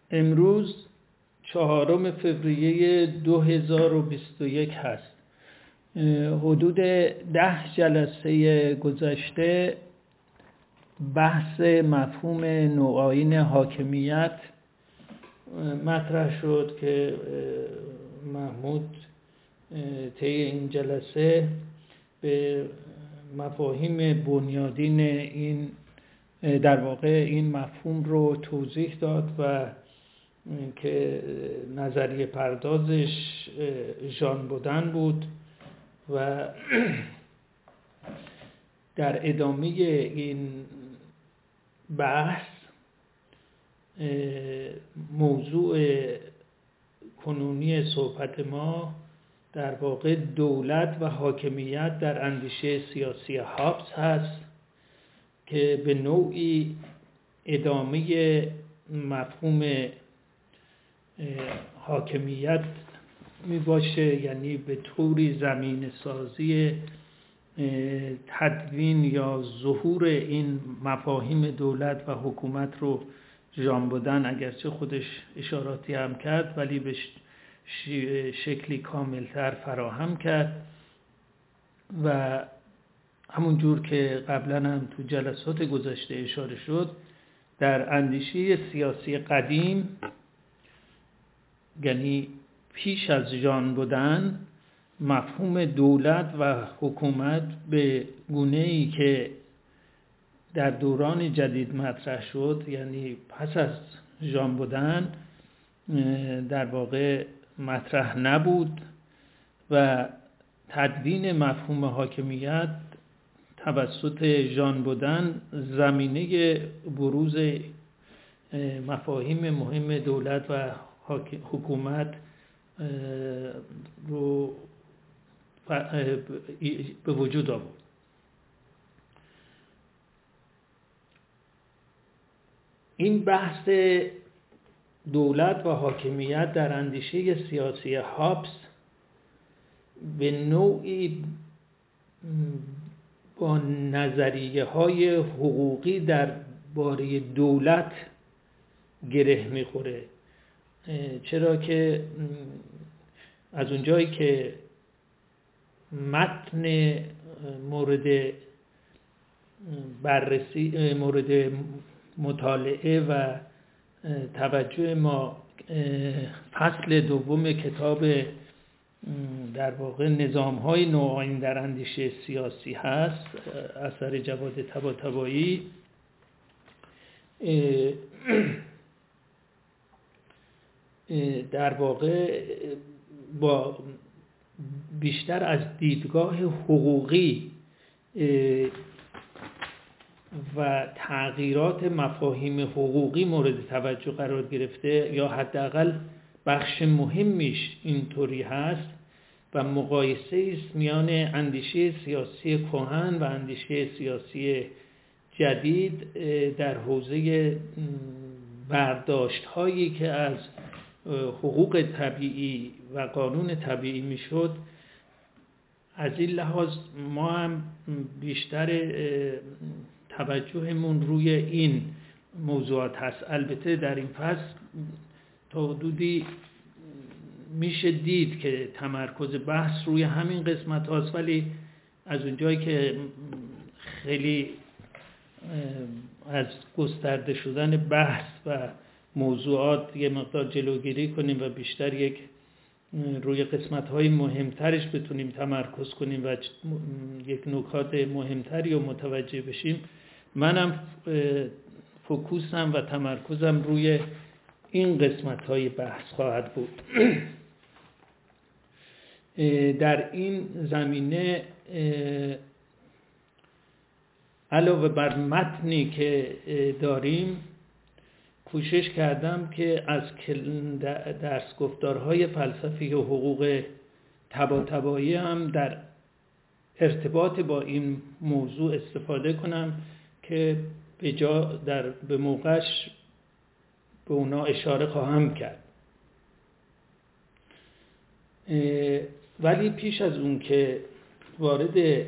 امروز 4 فوریه 2021 هست. حدود 10 جلسه گذشته بحث مفهوم نوآیین حاکمیت مطرح شد که محمود طی این جلسه به مفاهیم بنیادین این در واقع این مفهوم رو توضیح داد و که نظریه پردازش ژان بودن بود و در ادامه این بحث موضوع کنونی صحبت ما در واقع دولت و حاکمیت در اندیشه سیاسی هابس هست که به نوعی ادامه مفهوم حاکمیت می باشه، یعنی به طوری زمین سازی تدوین یا ظهور این مفاهیم دولت و حکومت رو ژان بودن اگرچه خودش اشاراتی هم کرد ولی به شکلی کاملتر فراهم کرد و همونجور که قبلا هم تو جلسات گذشته اشاره شد در اندیشه سیاسی قدیم، یعنی پیش از ژان بودن، مفهوم دولت و حکومت به گونه‌ای که در دوران جدید مطرح شد، یعنی پس از ژان بودن، در واقع مطرح نبود و تدوین مفهوم حاکمیت توسط ژان بودن زمینه بروز مفاهیم مهم دولت و حکومت رو به وجود آورد. این بحث دولت و حاکمیت در اندیشه سیاسی هابس به نوعی با نظریه های حقوقی درباره دولت گره میخوره، چرا که از اونجایی که متن مورد بررسی، مورد مطالعه و توجه ما فصل دوم کتاب در واقع نظام‌های نوآیین در اندیشه سیاسی هست، اثر جواد طباطبایی، در واقع با بیشتر از دیدگاه حقوقی و تغییرات مفاهیم حقوقی مورد توجه قرار گرفته، یا حداقل بخش مهمیش اینطوری هست و مقایسه است میان اندیشه سیاسی کهن و اندیشه سیاسی جدید در حوزه برداشت هایی که از حقوق طبیعی و قانون طبیعی میشد. از این لحاظ ما هم بیشتر توجهمون روی این موضوعات هست. البته در این فصل تا حدودی میشه دید که تمرکز بحث روی همین قسمت هاست، ولی از اونجایی که خیلی از گسترده شدن بحث و موضوعات یه مقدار جلوگیری کنیم و بیشتر روی قسمت‌های مهمترش بتونیم تمرکز کنیم و یک نکات مهمتری رو متوجه بشیم، منم فوکوسم و تمرکزم روی این قسمت‌های بحث خواهد بود. در این زمینه علاوه بر متنی که داریم کوشش کردم که از درس گفتارهای فلسفی و حقوق طباطبایی هم در ارتباط با این موضوع استفاده کنم که به موقعش به اونا اشاره خواهم کرد. ولی پیش از اون که وارد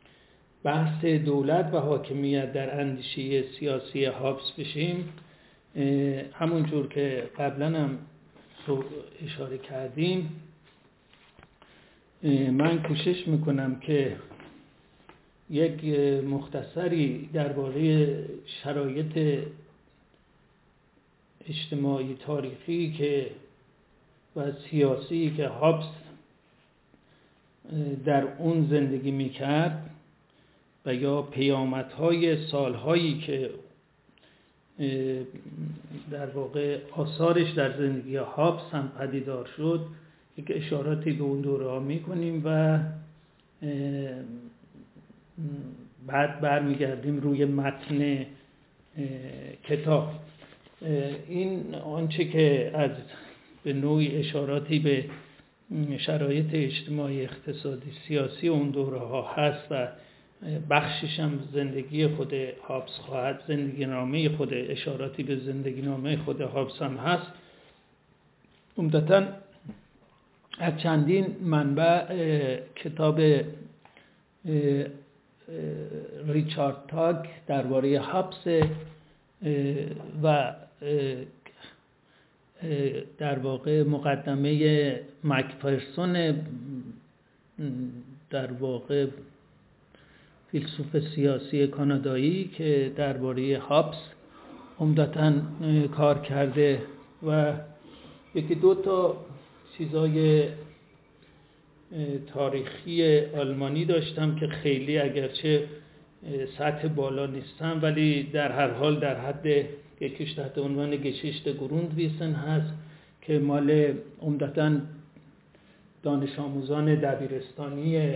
بحث دولت و حاکمیت در اندیشه سیاسی هابس بشیم، همونجور که قبلا هم اشاره کردیم، من کوشش میکنم که یک مختصری درباره شرایط اجتماعی تاریخی که و سیاسی که هابس در اون زندگی میکرد و یا پیامدهای سالهایی که در واقع آثارش در زندگی هابس هم پدیدار شد، یک اشاراتی به اون دوره ها میکنیم و بعد برمیگردیم روی متن کتاب. این آنچه که از به نوعی اشاراتی به شرایط اجتماعی، اقتصادی، سیاسی اون دوره ها هست و بخشش هم زندگی خود هابس خواهد، زندگی نامه خود، اشاراتی به زندگی نامه خود هابس هم هست. عمدتاً از چندین منبع کتاب ریچارد تاگ درباره هابس و در واقع مقدمه مکفرسون، در واقع فیلسوف سیاسی کانادایی که درباره هابس عمدتاً کار کرده، و یکی دو تا چیزای تاریخی آلمانی داشتم که خیلی اگرچه سطح بالا نیستم ولی در هر حال در حد یکیش تحت عنوان گشیشت گروندویسن هست که مال عمدتاً دانش آموزان دبیرستانی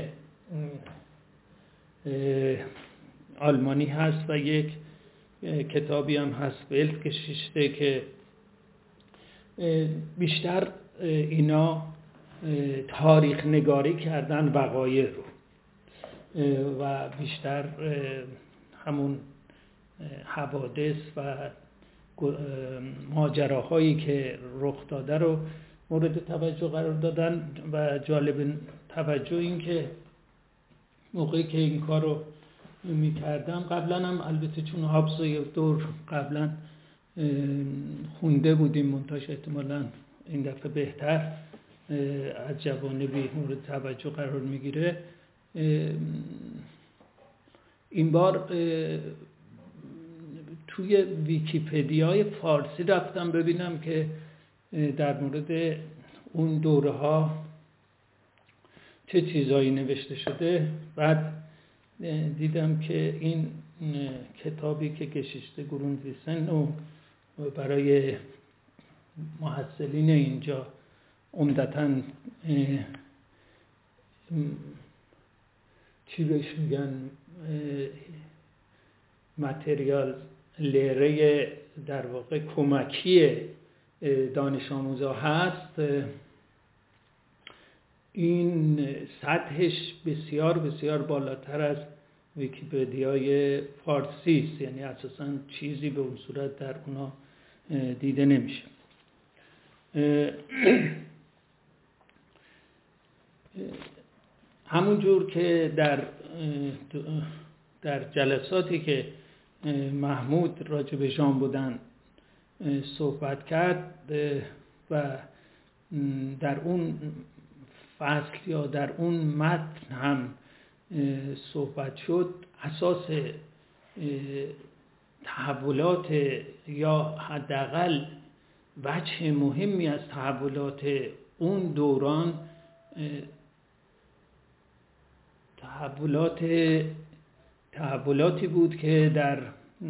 آلمانی هست، و یک کتابی هم هست ولتگشیشته که بیشتر اینا تاریخ نگاری کردن وقایع رو و بیشتر همون حوادث و ماجراهایی که رخ داده رو مورد توجه قرار دادن. و جالب توجه این که موقعی که این کار رو می‌کردم، قبلا هم البته چون هابس یک دور قبلا خونده بودیم، منتاش احتمالاً این دفعه بهتر از جوانبی مورد توجه قرار میگیره، این بار توی ویکی‌پدیای فارسی رفتم ببینم که در مورد اون دوره ها چه چیزایی نوشته شده. بعد دیدم که این کتابی که گشیشته گروندویسن و برای محصلین اینجا عمدتاً چی بهش میگن، متریال لیره در واقع کمکی دانش آموزا هست. این سطحش بسیار بسیار بالاتر از ویکی‌پدیای فارسی است، یعنی اساساً چیزی به اون صورت در اونا دیده نمیشه. همونجور که در جلساتی که محمود راجع به ژان بودن صحبت کرد و در اون فصل یا در اون متن هم صحبت شد، اساس تحولات یا حداقل وجه مهمی از تحولات اون دوران تحولاتی بود که در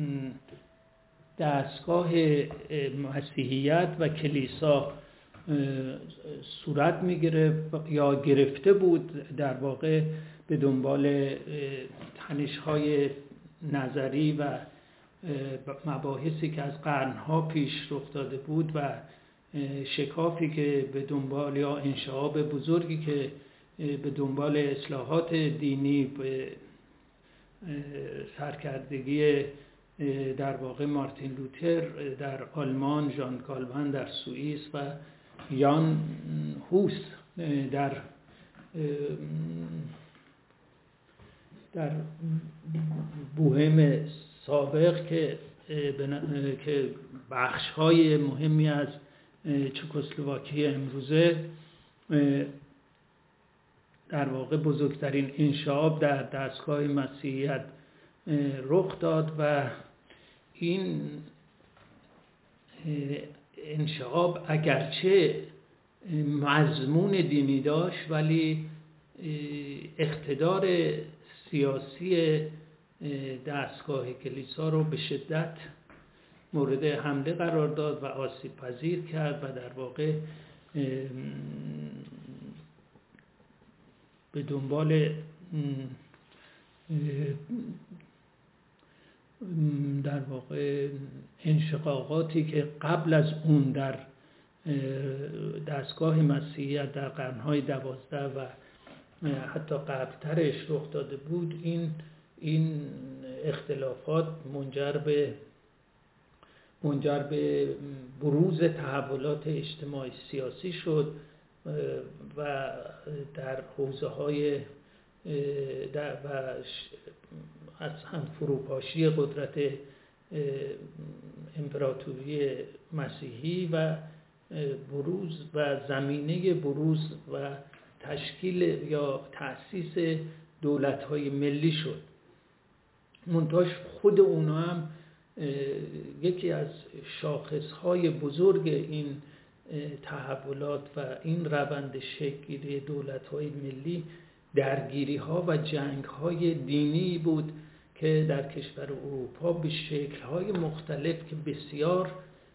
دستگاه مسیحیت و کلیسا صورت می‌گرفت یا گرفته بود، در واقع به دنبال تنش‌های نظری و مباحثی که از قرن‌ها پیش رخ داده بود و شکافی که به دنبال یا انشعاب بزرگی که به دنبال اصلاحات دینی به سرکردگی در واقع مارتین لوتر در آلمان، ژان کالوین در سوئیس و یان هوس در بوهم سابق که که بخش‌های مهمی از چکسلواکی امروزه در واقع بزرگترین انشعاب در دستگاه مسیحیت رخ داد و این انشعاب اگرچه مضمون دینی داشت ولی اقتدار سیاسی دستگاه کلیسا رو به شدت مورد حمله قرار داد و آسیب پذیر کرد و در واقع به دنبال در واقع انشقاقاتی که قبل از اون در دستگاه مسیحیت در قرنهای 12 و حتی قبلترش رخ داده بود، این اختلافات منجر به بروز تحولات اجتماعی سیاسی شد و در حوزه‌های و از هم فروپاشی قدرت امپراتوری مسیحی و بروز و زمینه بروز و تشکیل یا تأسیس دولت‌های ملی شد. منتها خود اونا هم یکی از شاخص‌های بزرگ این تحولات و این روند شکل‌گیری دولت‌های ملی درگیری‌ها و جنگ‌های دینی بود که در کشور اروپا به شکل‌های مختلف که بسیار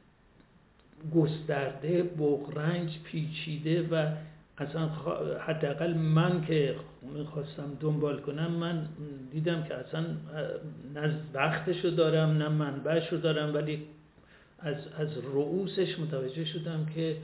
گسترده، بغرنج، پیچیده و اصلا حداقل من که میخواستم دنبال کنم، من دیدم که اصلا نه وقتشو دارم نه منبعشو دارم، ولی از رؤوسش متوجه شدم که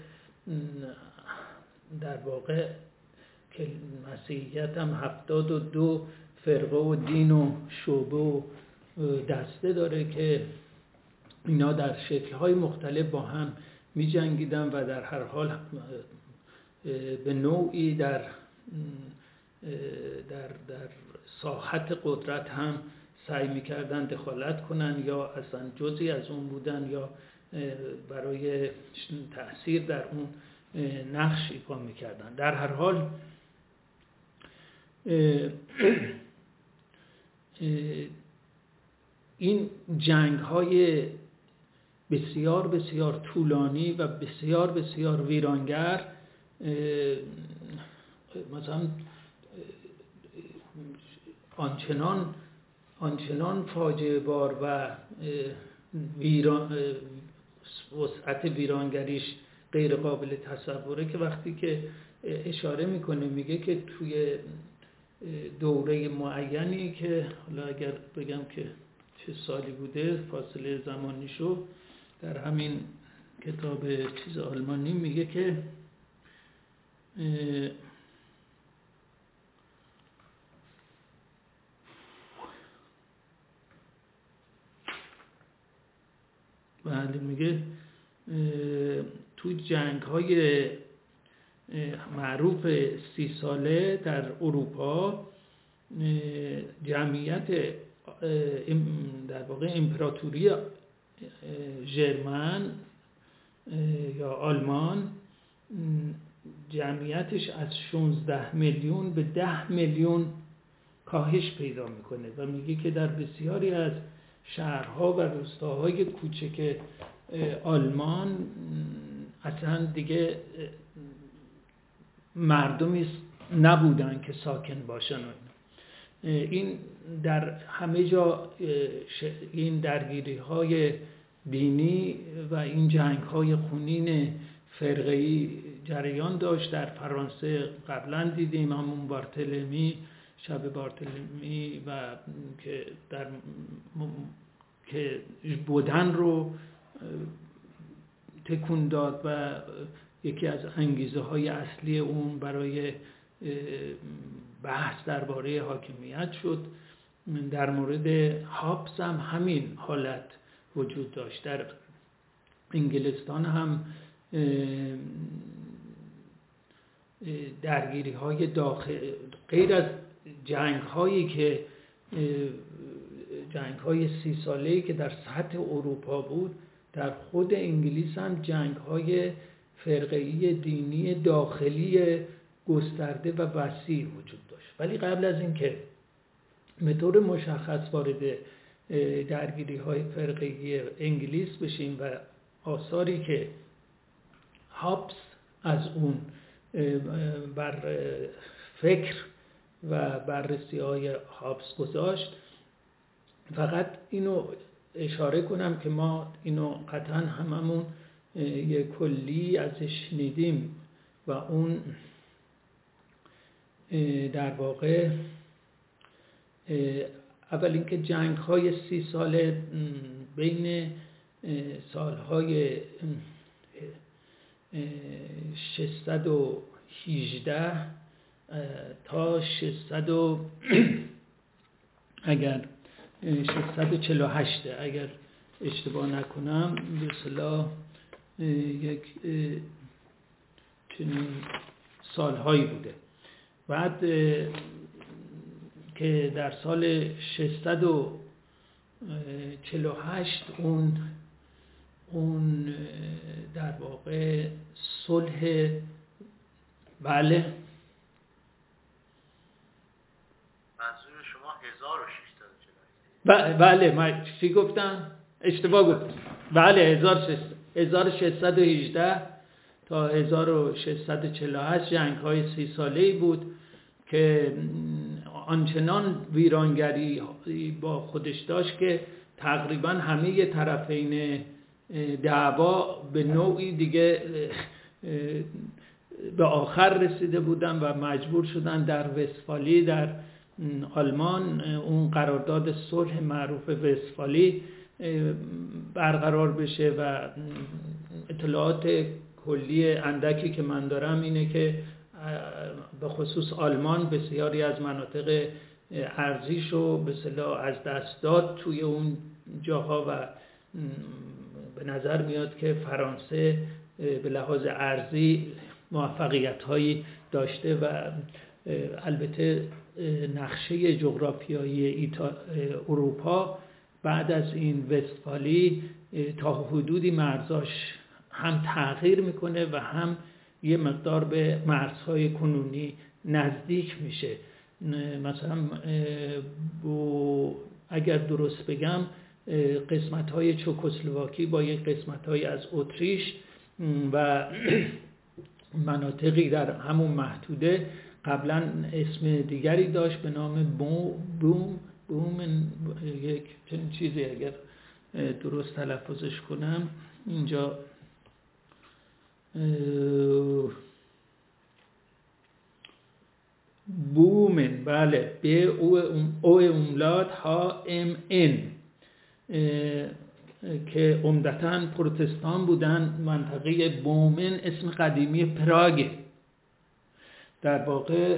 در واقع که مسیحیت هم 72 فرقه و دین و شعبه و دسته داره که اینا در شکل‌های مختلف با هم می جنگیدن و در هر حال به نوعی در ساحت قدرت هم سعی می‌کردن دخالت کنن یا اصلا جزئی از اون بودن یا برای تأثیر در اون نقش ایفا می‌کردن. در هر حال این جنگ‌های بسیار بسیار طولانی و بسیار بسیار ویرانگر مثلا آنچنان فاجعه بار و وسعت ویرانگریش غیر قابل تصوره که وقتی که اشاره میکنه میگه که توی دوره معینی که حالا اگر بگم که چه سالی بوده فاصله زمانیشو در همین کتاب چیز آلمانی میگه که بله میگه تو جنگ‌های معروف 30 ساله در اروپا جمعیت در واقع امپراتوری ژرمن یا آلمان جمعیتش از 16 میلیون به 10 میلیون کاهش پیدا میکنه و میگه که در بسیاری از شهرها و روستاهای کوچک آلمان اصلا دیگه مردمی نبودن که ساکن باشن. این در همه جا این درگیری های دینی و این جنگ های خونین فرقه‌ای جریان داشت. در فرانسه قبلا دیدیم همون بارتلمی، شب بارتلمی و که بودن رو تکون داد و یکی از انگیزه های اصلی اون برای بحث درباره حاکمیت شد. در مورد هابس هم همین حالت وجود داشت. در انگلستان هم درگیری های غیر از جنگ هایی که جنگ‌های 30 ساله‌ای که در سطح اروپا بود، در خود انگلیس هم جنگ‌های فرقه‌ای دینی داخلی گسترده و وسیع وجود داشت. ولی قبل از اینکه به طور مشخص وارد درگیری‌های فرقه‌ای انگلیس بشیم و آثاری که هابس از اون بر فکر و بررسی‌های هابس گذاشت، فقط اینو اشاره کنم که ما اینو قطعا هممون یک کلی ازش شنیدیم و اون در واقع اول اینکه جنگ‌های 30 ساله بین سالهای 618 تا 648 اگر اشتباه نکنم، به اصطلاح یک چنین سالهایی بوده. بعد که در سال 648 اون در واقع صلح، بله منظور شما 1648؟ بله من چی گفتم؟ اشتباه گفتم. بله 1618 تا 1648 جنگ‌های 30 ساله‌ای بود که آنچنان ویرانگری با خودش داشت که تقریبا همه طرفین دعوا به نوعی دیگه به آخر رسیده بودن و مجبور شدن در وستفالی در آلمان اون قرارداد صلح معروف وستفالی برقرار بشه و اطلاعات کلی اندکی که من دارم اینه که به خصوص آلمان بسیاری از مناطق ارضیشو به اصطلاح از دست داد توی اون جاها و به نظر میاد که فرانسه به لحاظ ارضی موفقیت‌هایی داشته و البته نقشه جغرافیایی اروپا بعد از این وستفالی تا حدودی مرزاش هم تغییر میکنه و هم یه مقدار به مرزهای کنونی نزدیک میشه. مثلا اگر درست بگم قسمت‌های چکسلواکی با یک قسمت‌های از اتریش و مناطقی در همون محدوده قبلا اسم دیگری داشت به نام بوم یک چنین چیزی، اگر درست تلفظش کنم اینجا بومن، بله، به او املات ها ام ان که عمدتاً پروتستان بودن. منطقه بومن اسم قدیمی پراگ. در واقع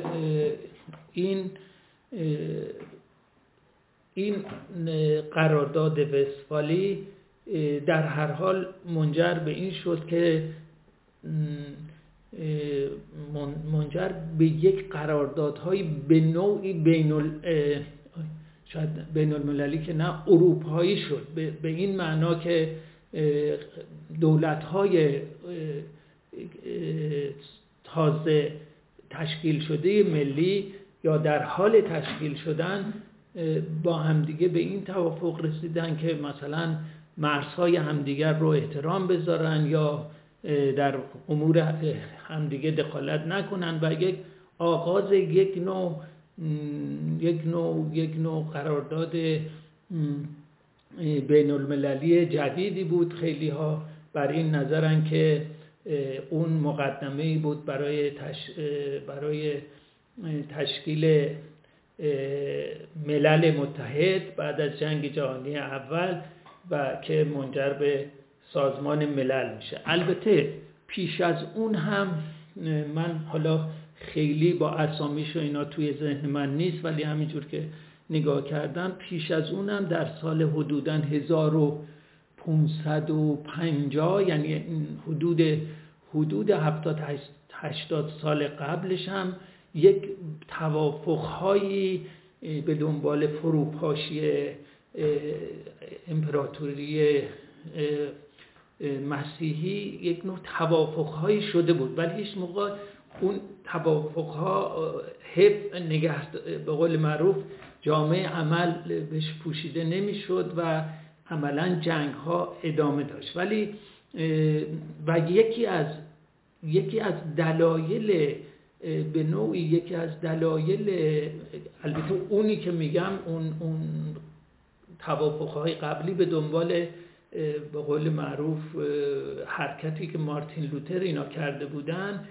این قرارداد وستفالی در هر حال منجر به این شد که منجر به یک قراردادهای به نوعی شاید بین المللی که نه اروپایی شد، به این معنا که دولت‌های تازه تشکیل شده ملی یا در حال تشکیل شدن با همدیگه به این توافق رسیدن که مثلا مرزهای همدیگر رو احترام بذارن یا در امور همدیگه دخالت نکنن و یک آغاز یک نوع قرارداد بین المللی جدیدی بود. خیلی ها بر این نظرن که اون مقدمه‌ای بود برای تشکیل ملل متحد بعد از جنگ جهانی اول و که منجر به سازمان ملل میشه. البته پیش از اون هم من حالا خیلی با اسامیش و اینا توی ذهن من نیست، ولی همینجور که نگاه کردم پیش از اون هم در سال حدوداً 1550 یعنی حدود 70-80 سال قبلش هم یک توافق‌هایی به دنبال فروپاشی امپراتوری مسیحی یک نوع توافق‌هایی شده بود، ولی هیچ موقع اون توافق‌ها به قول معروف جامعه عمل بهش پوشیده نمی‌شد و عملاً جنگ‌ها ادامه داشت. ولی و یکی از دلایل به نوعی یکی از دلایل، البته اونی که میگم اون توافق‌های قبلی به دنبال به قول معروف حرکتی که مارتین لوتر اینا کرده بودن،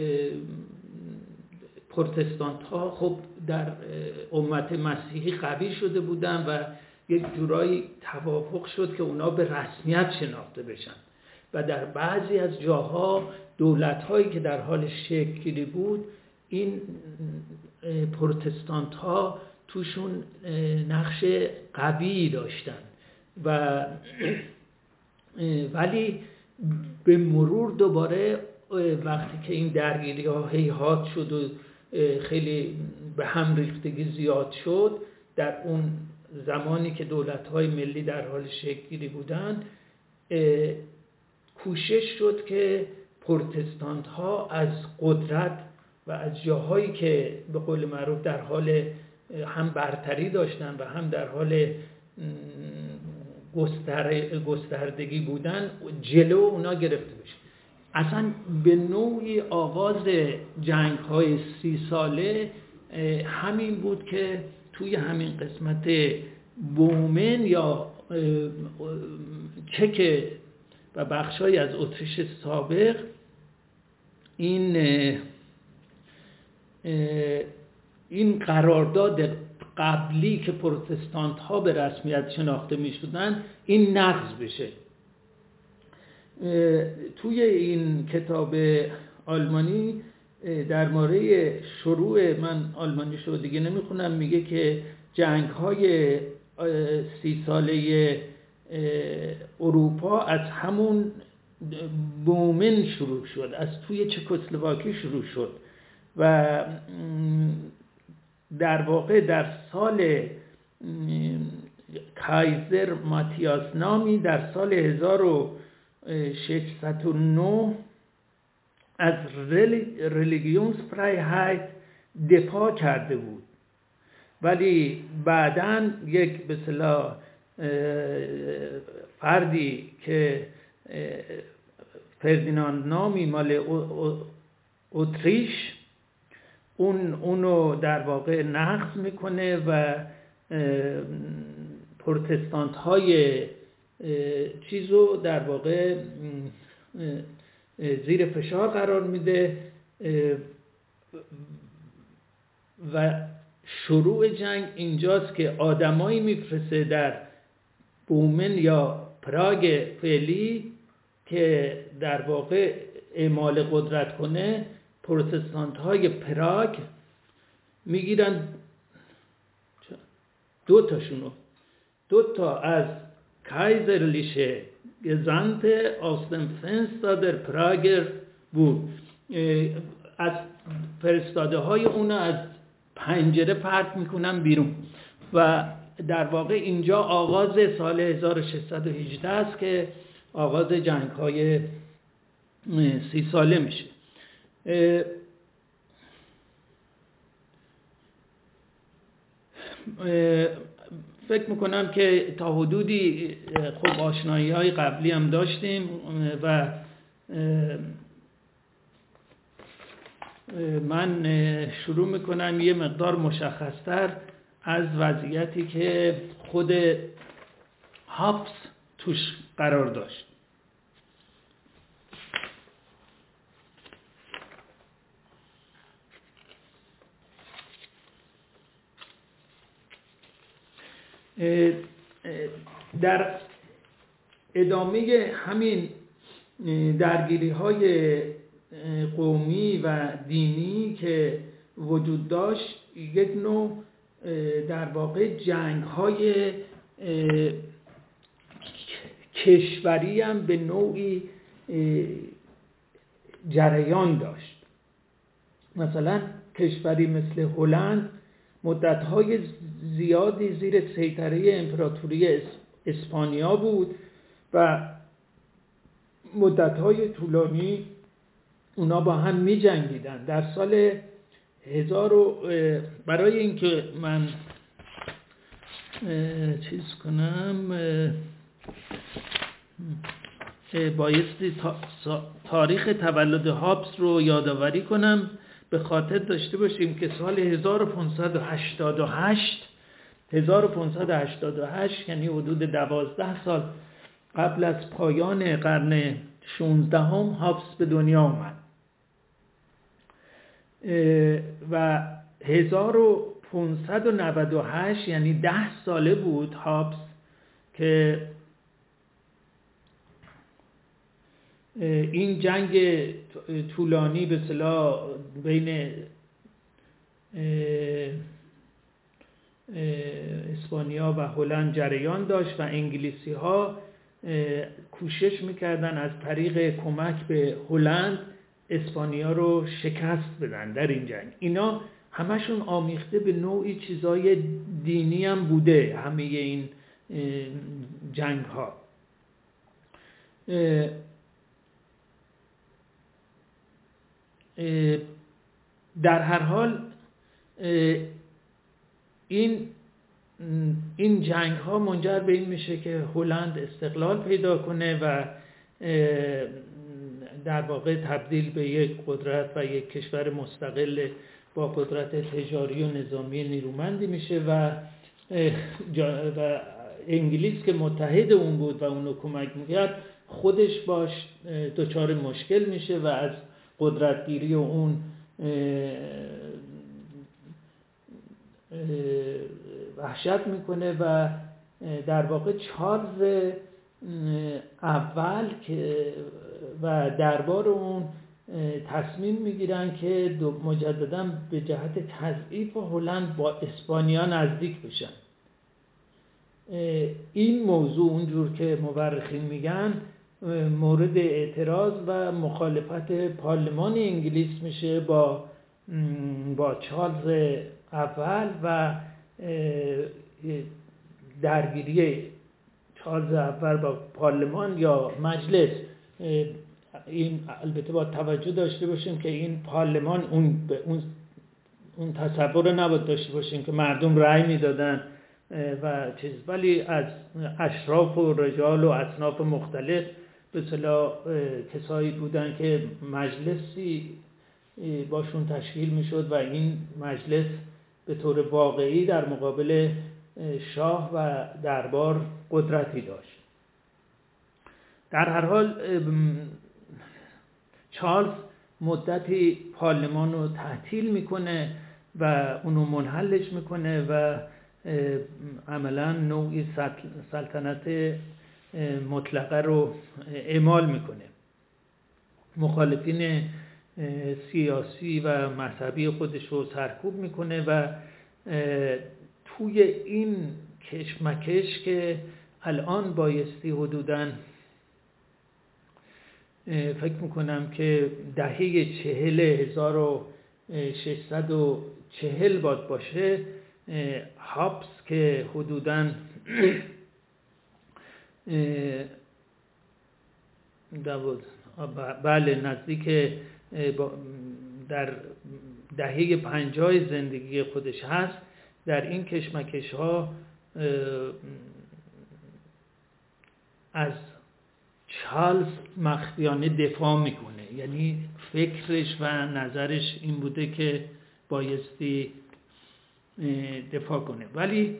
پروتستانت ها خب در امت مسیحی قوی شده بودن و یک جورایی توافق شد که اونا به رسمیت شناخته بشن و در بعضی از جاها دولت هایی که در حال شکل گیری بود این پروتستانت ها توشون نقش قوی داشتن ولی به مرور دوباره وقتی که این درگیری ها هیهات شد و خیلی به هم ریختگی زیاد شد، در اون زمانی که دولت های ملی در حال شکل گیری بودن، کوشش شد که پروتستانت ها از قدرت و از جاهایی که به قول معروف در حال هم برتری داشتن و هم در حال گستردگی بودن جلو اونا گرفته بشه. اصلا به نوعی آغاز جنگ های 30 ساله همین بود که توی همین قسمت بومن یا چک و بخشای از اتریش سابق این قرارداد قبلی که پروتستانت ها به رسمیت شناخته می شدن این نقض بشه. توی این کتاب آلمانی در مورد شروع، من آلمانی شو دیگه نمی خونم، میگه که جنگ های 30 ساله اروپا از همون بومن شروع شد، از توی چکسلواکی شروع شد و در واقع در سال کایزر ماتیاس نامی در سال 1609 از ریلیگیونسفرایهایت دفاع کرده بود، ولی بعداً یک به اصطلاح فردی که فردیناند نامی مال اتریش اونو در واقع نقض میکنه و پروتستانت های چیزو در واقع زیر فشار قرار میده و شروع جنگ اینجاست که آدمایی میفرسته در بومن یا پراگ فعلی که در واقع اعمال قدرت کنه. پروتستانت های پراگ میگیرن دو تا از کایزرلیشه گزانت آستن فنستا در پراگر بود، از فرستاده های اونو از پنجره پرت میکنن بیرون و در واقع اینجا آغاز سال 1618 است که آغاز جنگ های 30 ساله میشه. فکر میکنم که تا حدودی خب آشنایی های قبلی هم داشتیم و من شروع میکنم یه مقدار مشخصتر از وضعیتی که خود هابس توش قرار داشت. در ادامه همین درگیری های قومی و دینی که وجود داشت، یک نوع در واقع جنگ های کشوری هم به نوعی جریان داشت. مثلا کشوری مثل هلند مدت‌های زیادی زیر سیطره امپراتوری اسپانیا بود و مدت‌های طولانی اونا با هم می جنگیدن. در سال برای اینکه من بایستی تاریخ تولد هابس رو یادآوری کنم. به خاطر داشته باشیم که سال 1588 یعنی حدود 12 سال قبل از پایان قرن 16 هابس به دنیا آمد و 1598 یعنی 10 ساله بود هابس که این جنگ طولانی به اصطلاح بین اسپانیا و هلند جریان داشت و انگلیسی ها کوشش میکردن از طریق کمک به هلند اسپانیا رو شکست بدن در این جنگ. اینا همشون آمیخته به نوعی چیزای دینی هم بوده، همه این جنگ ها. در هر حال این جنگ ها منجر به این میشه که هلند استقلال پیدا کنه و در واقع تبدیل به یک قدرت و یک کشور مستقل با قدرت تجاری و نظامی نیرومندی میشه و انگلیس که متحد اون بود و اونو کمک میکرد خودش باش دچار مشکل میشه و از قدرتگیری اون وحشت میکنه و در واقع چارلز اول که و دربار اون تصمیم میگیرن که مجددا به جهت تضعیف هلند با اسپانیا نزدیک بشن. این موضوع اونجور که مورخین میگن مورد اعتراض و مخالفت پارلمان انگلیس میشه با چارلز اول و درگیری چارلز اول با پارلمان یا مجلس. این البته با توجه داشته باشیم که این پارلمان اون تصور رو نباید داشته باشیم که مردم رأی میدادن و چیز، ولی از اشراف و رجال و اصناف مختلف به اصطلاح کسایی بودن که مجلسی باشون تشکیل میشد و این مجلس به طور واقعی در مقابل شاه و دربار قدرتی داشت. در هر حال چارلز مدتی پارلمان رو تعطیل میکنه و اونو منحلش میکنه و عملا نوعی سلطنت مطلقه رو اعمال میکنه. مخالفین سیاسی و مذهبی خودش رو سرکوب میکنه و توی این کشمکش که الان بایستی حدوداً فکر میکنم که دهه 1640 باید باشه، هابس که حدوداً بله نزدیک در دهه 50 زندگی خودش هست، در این کشمکش ها از چارلز مخفیانه دفاع میکنه. یعنی فکرش و نظرش این بوده که بایستی دفاع کنه. ولی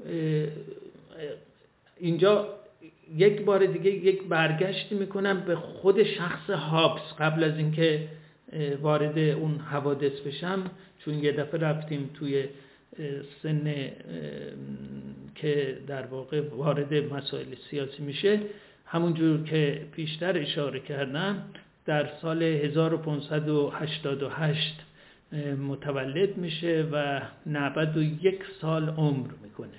اینجا یک بار دیگه یک برگشتی میکنم به خود شخص هابس قبل از اینکه وارد اون حوادث بشم، چون یه دفعه رفتیم توی سن که در واقع وارد مسائل سیاسی میشه. همونجور که پیشتر اشاره کردم در سال 1588 متولد میشه و 91 سال عمر میکنه.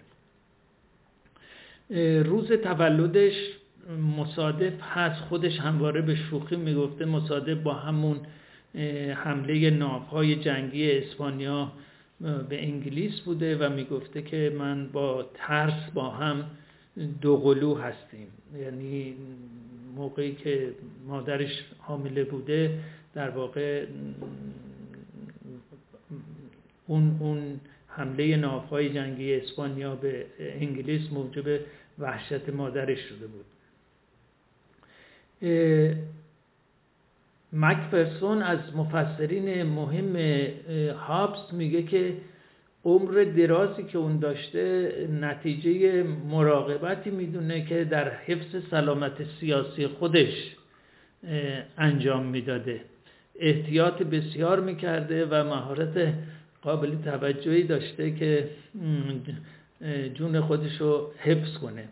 روز تولدش مصادف هست، خودش همواره به شوخی میگفته مصادف با همون حمله ناوهای جنگی اسپانیا به انگلیس بوده و میگفته که من با ترس با هم دوقلو هستیم. یعنی موقعی که مادرش حامله بوده در واقع اون حمله ناوهای جنگی اسپانیا به انگلیس موجب وحشت مادرش شده بود. مکفرسون از مفسرین مهم هابس میگه که عمر درازی که اون داشته نتیجه مراقبتی میدونه که در حفظ سلامت سیاسی خودش انجام میداده. احتیاط بسیار میکرده و مهارت قابل توجهی داشته که جون خودش رو حفظ کنه.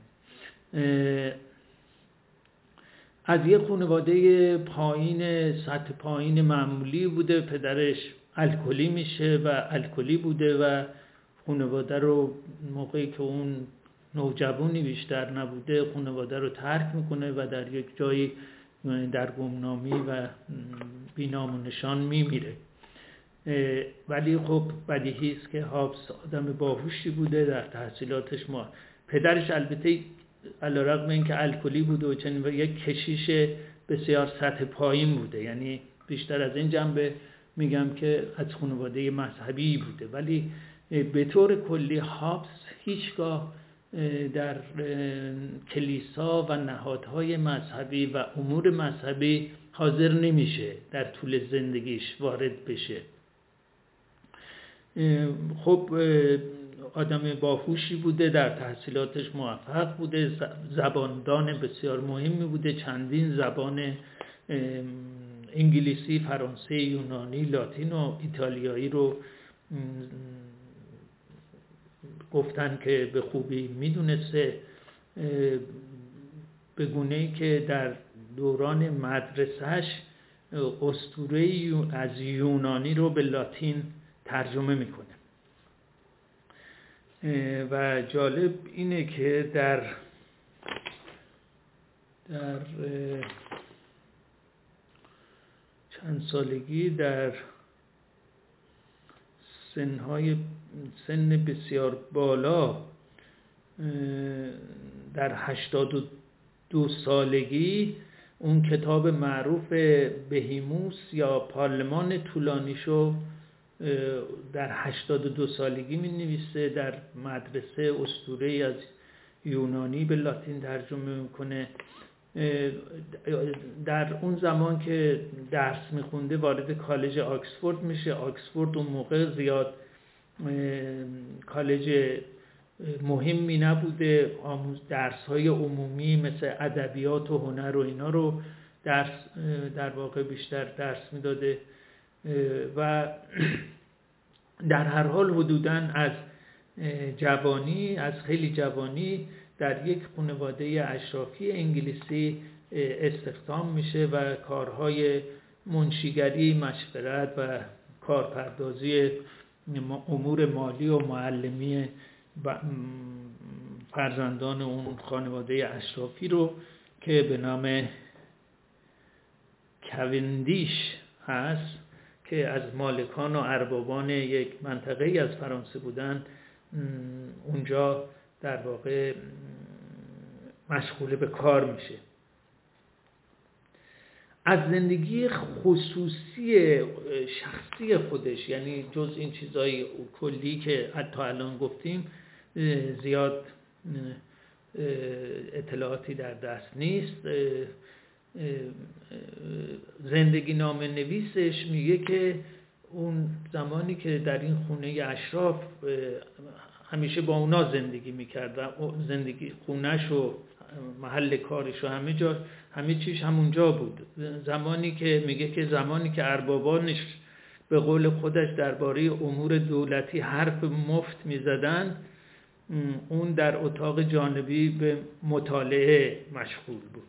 از یه خانواده پایین، سطح پایین معمولی بوده. پدرش الکلی میشه و الکلی بوده و خانواده رو موقعی که اون نوجوانی بیشتر نبوده خانواده رو ترک میکنه و در یک جایی در گمنامی و بینام و نشان میمیره. ولی خب بدیهی است که هابس آدم باهوشی بوده، در تحصیلاتش پدرش البته علیرغم اینکه الکلی بوده و چنین و یک کشیش بسیار سطح پایین بوده، یعنی بیشتر از این جنبه میگم که از خانواده مذهبی بوده، ولی به طور کلی هابس هیچگاه در کلیسا و نهادهای مذهبی و امور مذهبی حاضر نمیشه، در طول زندگیش وارد بشه. خب آدم باهوشی بوده، در تحصیلاتش موفق بوده، زباندان بسیار مهمی بوده، چندین زبان انگلیسی، فرانسه، یونانی، لاتین و ایتالیایی رو گفتن که به خوبی میدونسته، به گونه‌ای که در دوران مدرسهش اسطوره از یونانی رو به لاتین ترجمه میکنه. و جالب اینه که در چند سالگی در سن بسیار بالا، در 82 سالگی اون کتاب معروف بهیموس یا پارلمان طولانیشو در 82 سالگی می نویسه، در مدرسه اسطوره‌ای از یونانی به لاتین ترجمه میکنه. در اون زمان که درس میخونده وارد کالج آکسفورد میشه. آکسفورد اون موقع زیاد کالج مهمی نبوده، درس‌های عمومی مثل ادبیات و هنر و اینا رو در واقع بیشتر درس میداده و در هر حال حدوداً از خیلی جوانی در یک خانواده اشرافی انگلیسی استخدام میشه و کارهای منشیگری، مشورت و کارپردازی امور مالی و معلمی فرزندان اون خانواده اشرافی رو که به نام کوندیش هست که از مالکان و اربابان یک منطقه‌ای از فرانسه بودن، اونجا در واقع مشغول به کار میشه. از زندگی خصوصی شخصی خودش، یعنی جز این چیزای کلی که تا الان گفتیم، زیاد اطلاعاتی در دست نیست. زندگی نامه نویسش میگه که اون زمانی که در این خونه اشراف همیشه با اونا زندگی میکرد و زندگی خونهش و محل کارش و همه چیش همونجا بود. زمانی که میگه که زمانی که اربابانش به قول خودش درباره امور دولتی حرف مفت میزدن، اون در اتاق جانبی به مطالعه مشغول بود.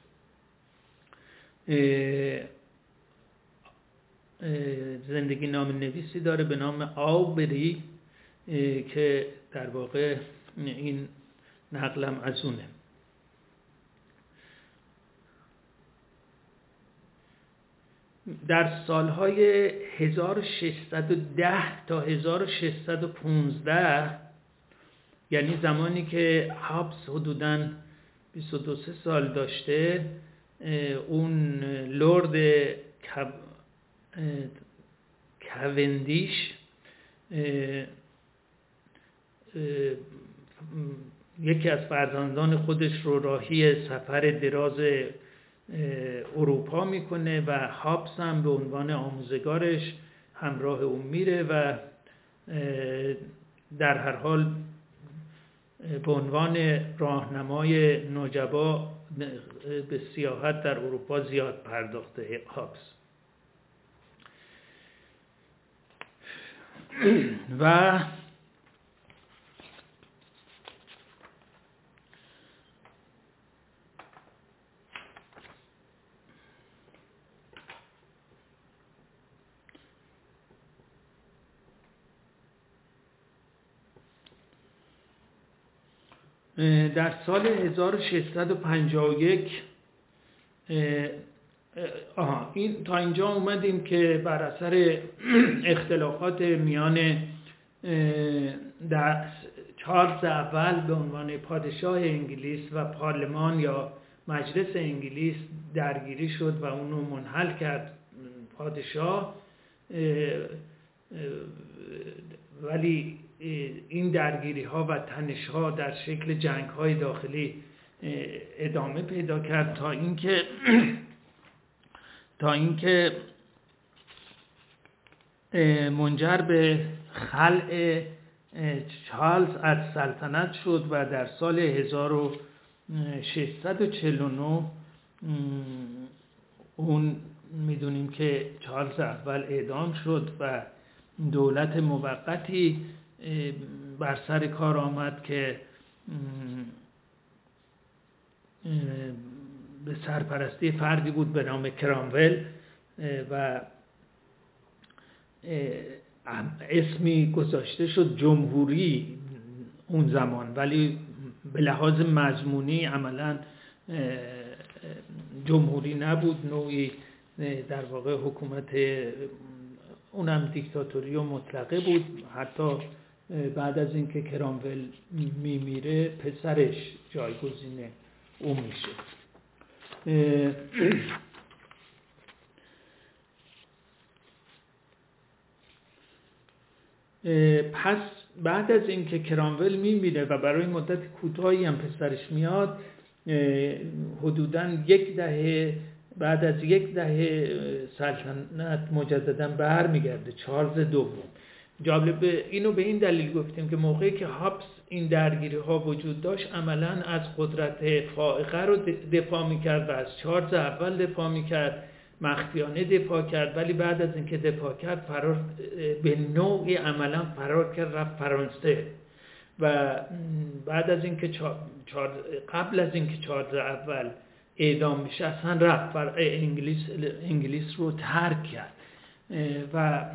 زندگی نامه نویسی داره به نام آوبری که در واقع این نقلم از اونه. در سالهای 1610 تا 1615، یعنی زمانی که هابس حدوداً 22 سال داشته، اون لرد کوندیش یکی از فرزندان خودش رو راهی سفر دراز اروپا میکنه و هابس هم به عنوان آموزگارش همراه اون میره و در هر حال به عنوان راهنمای نجبا به سیاحت در اروپا زیاد پرداخته هابس. و در سال 1651 تا اینجا اومدیم که بر اثر اختلافات میان چارلز اول به عنوان پادشاه انگلیس و پارلمان یا مجلس انگلیس درگیری شد و اونو منحل کرد پادشاه، ولی این درگیری ها و تنش ها در شکل جنگ های داخلی ادامه پیدا کرد تا اینکه منجر به خلع چارلز از سلطنت شد و در سال 1649 اون میدونیم که چارلز اول اعدام شد و دولت موقتی بر سر کار آمد که به سرپرستی فردی بود به نام کرامول و اسمی گذاشته شد جمهوری اون زمان، ولی به لحاظ مضمونی عملاً جمهوری نبود، نوعی در واقع حکومت اونم دیکتاتوری و مطلقه بود. حتی بعد از اینکه کرامول میمیره پسرش جایگزین او میشه. پس بعد از اینکه کرامول میمیره و برای مدت کوتاهی هم پسرش میاد، حدوداً بعد از یک دهه سلطنت مجددا برمیگرده چارلز دوم. جالب اینو به این دلیل گفتیم که موقعی که هابس این درگیری ها وجود داشت عملاً از قدرت فائقه رو دفاع میکرد و از چارلز اول دفاع میکرد، مخفیانه دفاع کرد، ولی بعد از اینکه دفاع کرد به نوعی عملاً فرار کرد رفت فرانسه و بعد از اینکه قبل از اینکه چارلز اول اعدام میشه اصلا رفت انگلیس رو ترک کرد و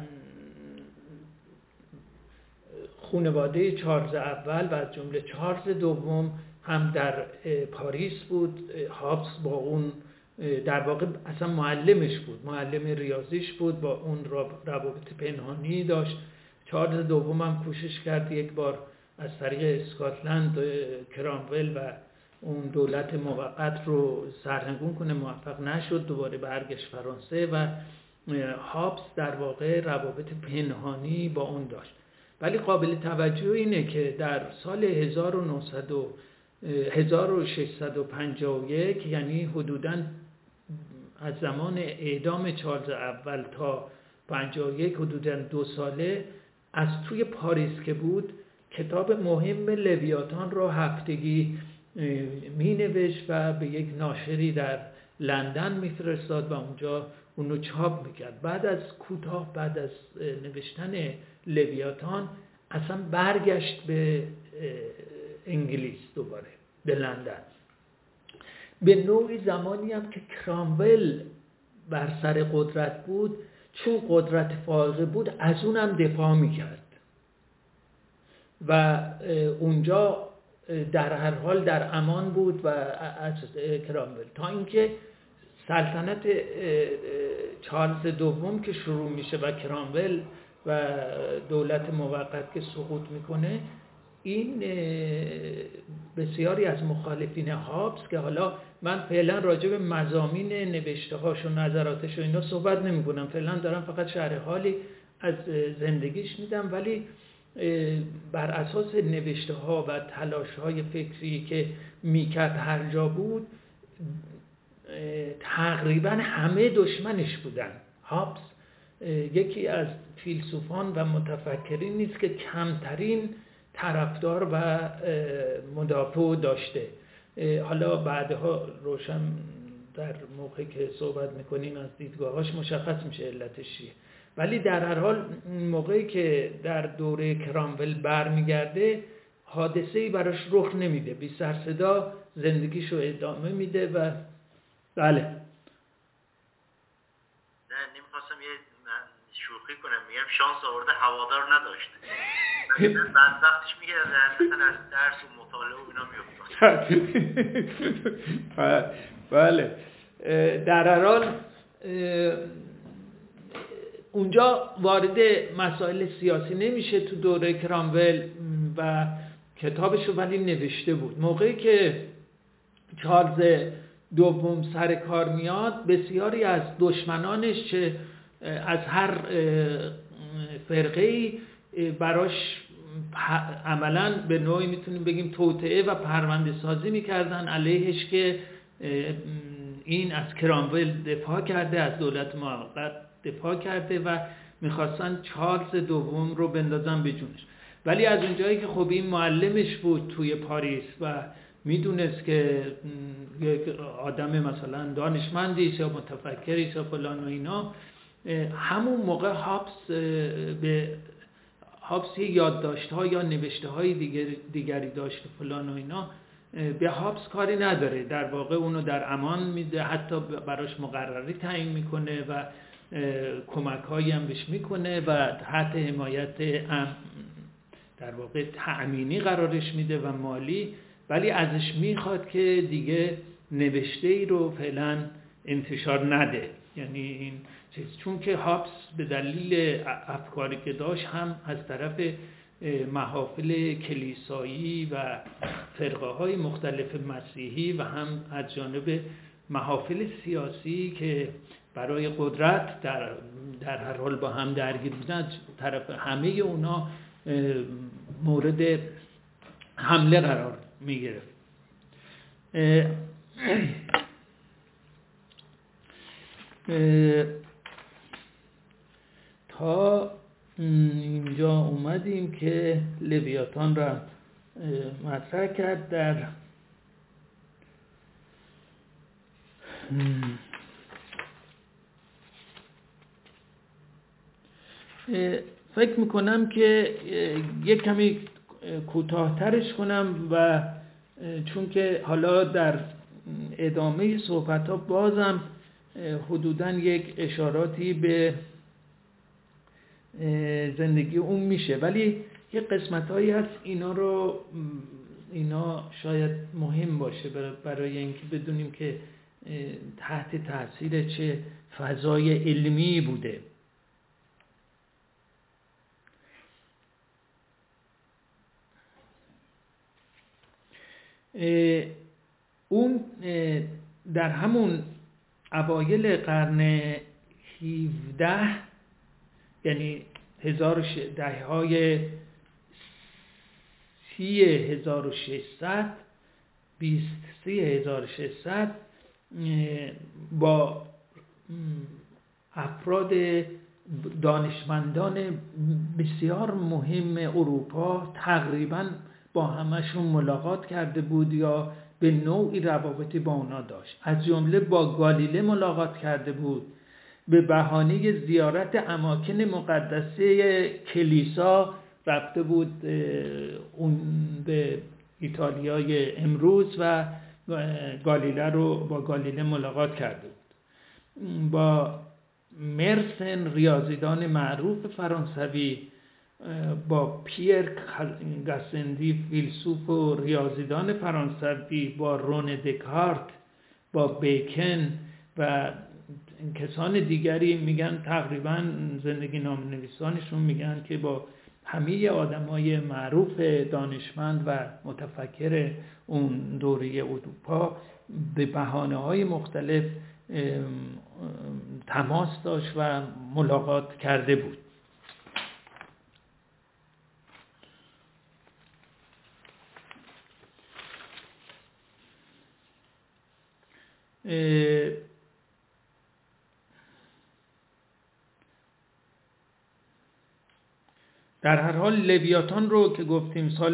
خانواده چارلز اول و از جمله چارلز دوم هم در پاریس بود. هابس با اون در واقع اصلا معلمش بود، معلم ریاضیش بود، با اون روابط پنهانی داشت. چارلز دوم هم کوشش کرد یک بار از طریق اسکاتلند کرامول و اون دولت موقت رو سرنگون کنه، موفق نشد، دوباره برگشت فرانسه و هابس در واقع روابط پنهانی با اون داشت. ولی قابل توجه اینه که در سال 1651 یعنی حدوداً از زمان اعدام چارلز اول تا 51 حدوداً 2 ساله از توی پاریس که بود کتاب مهم لویاتان رو هفتگی می نوشت و به یک ناشری در لندن می فرستاد و اونجا اونو چاپ میکرد. بعد از نوشتن لویاتان اصلا برگشت به انگلیس، دوباره به لندن. به نوعی زمانی هم که کرامول بر سر قدرت بود، چون قدرت فائقه بود از اونم دفاع میکرد و اونجا در هر حال در امان بود و از کرامول، تا اینکه سلطنت چارلز دوم که شروع میشه و کرامول و دولت موقت که سقوط میکنه، این بسیاری از مخالفین هابس که حالا من فعلا راجع به مضامین نوشته‌هاش و نظراتش و اینا صحبت نمی‌کنم، فعلا دارم فقط شرح حالی از زندگیش میدم، ولی بر اساس نوشته‌ها و تلاش‌های فکری که میکرد هر جا بود، تقریبا همه دشمنش بودن. هابس یکی از فیلسوفان و متفکرین نیست که کمترین طرفدار و مدافع داشته. حالا بعدها روشن در موقعی که صحبت میکنیم از دیدگاهاش مشخص میشه علتش چیه، ولی در هر حال موقعی که در دوره کرامول برمیگرده حادثه‌ای براش رخ نمیده، بی سر صدا زندگیشو ادامه میده. و بله نه نمیخواستم یه شوخی کنم، میگم شانس آورده هوادار نداشته. بعد وقتش میگه مثلا از درس و مطالعه و اینا میافتاد. بله در هر حال اونجا وارد مسائل سیاسی نمیشه تو دوره کرامول و کتابشو ولی نوشته بود. موقعی که چارلز دوم سر کار میاد، بسیاری از دشمنانش چه از هر فرقه‌ای براش عملاً به نوعی میتونیم بگیم توطئه و پرونده سازی میکردن علیهش که این از کرامول دفاع کرده، از دولت موقت دفاع کرده و میخواستن چارلز دوم رو بندازن به جونش. ولی از اونجایی که خب این معلمش بود توی پاریس و میدونست که یک آدم مثلا دانشمندی یا متفکری یا فلان و اینا، همون موقع هابس یادداشت‌ها یا نوشته‌های دیگری داشت فلان و اینا، به هابس کاری نداره، در واقع اونو در امان میده، حتی براش مقرری تعیین میکنه و کمک‌هایی هم بهش میکنه و تحت حمایت در واقع تأمینی قرارش میده و مالی، ولی ازش میخواد که دیگه نوشته‌ای رو فعلا انتشار نده. یعنی این چیز، چون که هابس به دلیل افکاری که داشت هم از طرف محافل کلیسایی و فرقه‌های مختلف مسیحی و هم از جانب محافل سیاسی که برای قدرت در هر حال با هم درگیر بودن، طرف همه اونا مورد حمله قرار میگرفت. تا اینجا اومدیم که لویاتان را مطرح کرد. در فکر میکنم که یک کمی کوتاه‌ترش کنم و چون که حالا در ادامه صحبت‌ها بازم حدوداً یک اشاراتی به زندگی اون میشه، ولی یه قسمت‌هایی هست اینا شاید مهم باشه برای اینکه بدونیم که تحت تاثیر چه فضای علمی بوده. اون در همون اوایل قرن 17 یعنی دهه‌های 1600 با افراد دانشمندان بسیار مهم اروپا تقریباً با همشون ملاقات کرده بود یا به نوعی روابطی با اونا داشت. از جمله با گالیله ملاقات کرده بود، به بهانه زیارت اماکن مقدسه کلیسا رفته بود اون به ایتالیای امروز و با گالیله ملاقات کرده بود. با مرسن ریاضیدان معروف فرانسوی، با پیر گاسندی فیلسوف و ریاضیدان فرانسوی، با رون دکارت، با بیکن و کسان دیگری میگن، تقریبا زندگی نامه نویسانشون میگن که با همه آدمای معروف دانشمند و متفکر اون دوره اروپا به بهانه‌های مختلف تماس داشت و ملاقات کرده بود. در هر حال لویاتان رو که گفتیم سال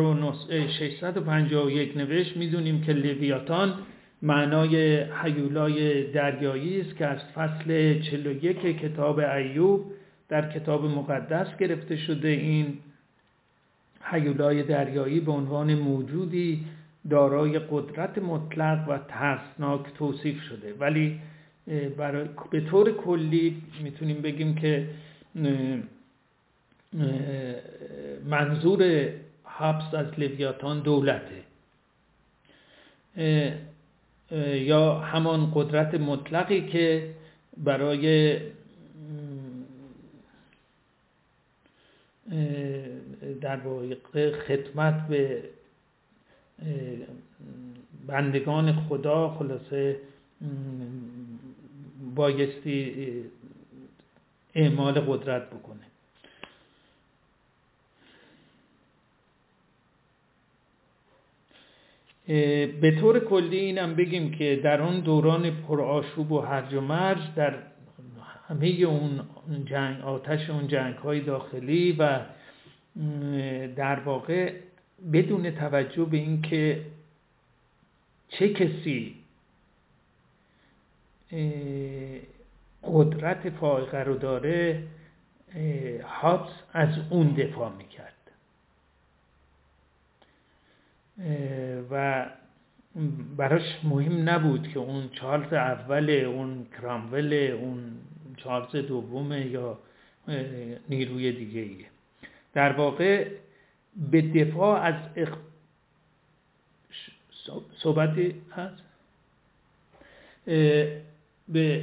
1651 نوشت، میدونیم که لویاتان معنای هیولای دریایی است که از فصل 41 کتاب ایوب در کتاب مقدس گرفته شده. این هیولای دریایی به عنوان موجودی دارای قدرت مطلق و ترسناک توصیف شده، ولی به طور کلی میتونیم بگیم که منظور هابس از لویاتان دولته، یا همان قدرت مطلقی که برای در واقع خدمت به بندگان خدا خلاصه بایستی اعمال قدرت بکنه. به طور کلی اینم بگیم که در اون دوران پرآشوب و هرج و مرج، در همه اون جنگ، آتش اون جنگ‌های داخلی و در واقع بدون توجه به این که چه کسی قدرت فائقه رو داره، هابس از اون دفاع میکرد و براش مهم نبود که اون چارلز اوله، اون کراموله، اون چارلز دومه یا نیروی دیگه ایه. در واقع به دفاع از صحبتی هست به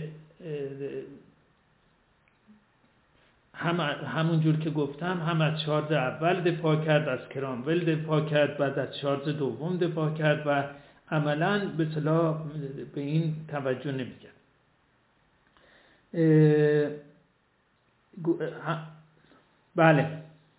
همون جور که گفتم، هم از چارلز اول دفاع کرد، از کرامول دفاع کرد، بعد از چارلز دوم دفاع کرد و عملاً به اصطلاح به این توجه نمی‌کرد. بله،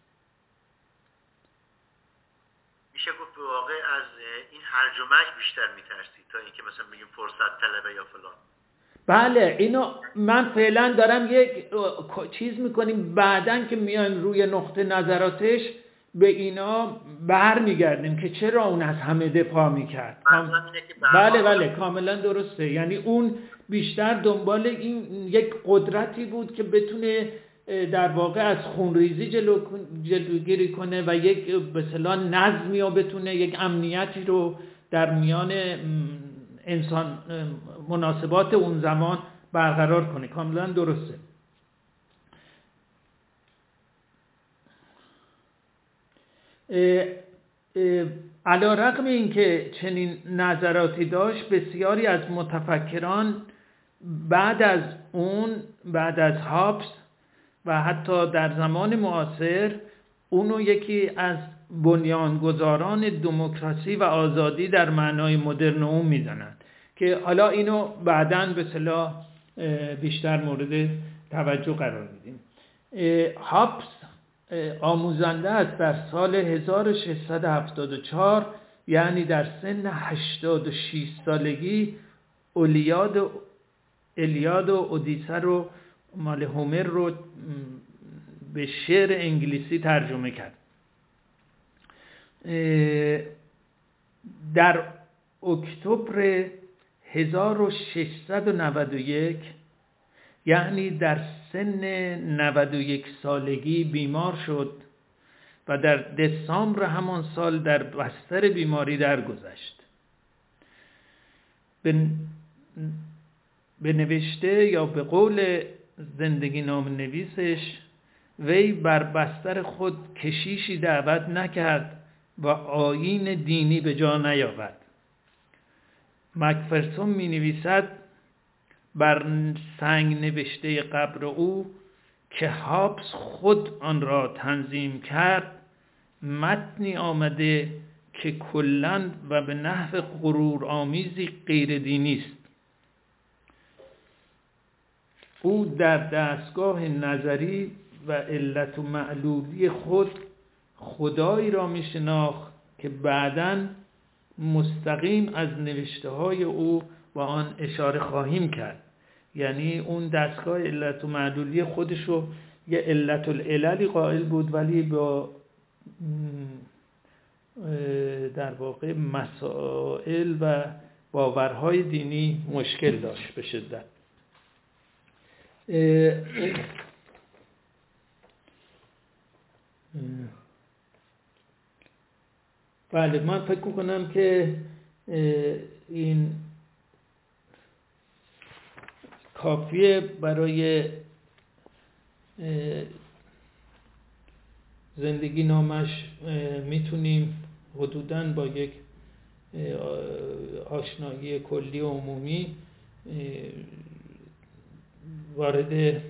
میشه گفت به واقع از این هرج و مرج بیشتر میترسید تا اینکه مثلا بگیم فرصت طلبه یا فلان. بله، اینو من فعلا دارم یک چیز میکنیم، بعدن که میایم روی نقطه نظراتش به اینا برمیگردیم که چرا اون از همه دفاع میکرد. بله کاملا درسته. یعنی اون بیشتر دنبال این یک قدرتی بود که بتونه در واقع از خونریزی جلوگیری کنه و یک به اصطلاح نظمی رو بتونه، یک امنیتی رو در میان انسان مناسبات اون زمان برقرار کنه. کاملا درسته. علی‌رغم این که چنین نظراتی داشت، بسیاری از متفکران بعد از هابس و حتی در زمان معاصر اونو یکی از بنیانگذاران دموکراسی و آزادی در معنای مدرن اون میدونند که حالا اینو بعداً به اصطلاح بیشتر مورد توجه قرار میدیم. هابس آموزنده است. در سال 1674 یعنی در سن 86 سالگی الیاد و اودیسه رو مال هومر رو به شعر انگلیسی ترجمه کرد. در اکتبر 1691 یعنی در سن 91 سالگی بیمار شد و در دسامبر همان سال در بستر بیماری درگذشت. به نوشته یا به قول زندگی نامه نویسش، وی بر بستر خود کشیشی دعوت نکرد و آیین دینی به جا نیاورد. مکفرسون می نویسد: بر سنگ نوشته قبر او که هابس خود آن را تنظیم کرد، متنی آمده که کلاً و به نحو غرور آمیزی غیر دینی است. او در دستگاه نظری و علت و معلولی خود خدایی را می شناخت که بعداً مستقیم از نوشته های او و آن اشاره خواهیم کرد. یعنی اون دستگاه علت و معلولی خودشو یه علت العللی قائل بود، ولی با در واقع مسائل و باورهای دینی مشکل داشت به شدت. بله، من فکر میکنم که این کافیه برای زندگی نامش. میتونیم حدوداً با یک آشنایی کلی و عمومی وارد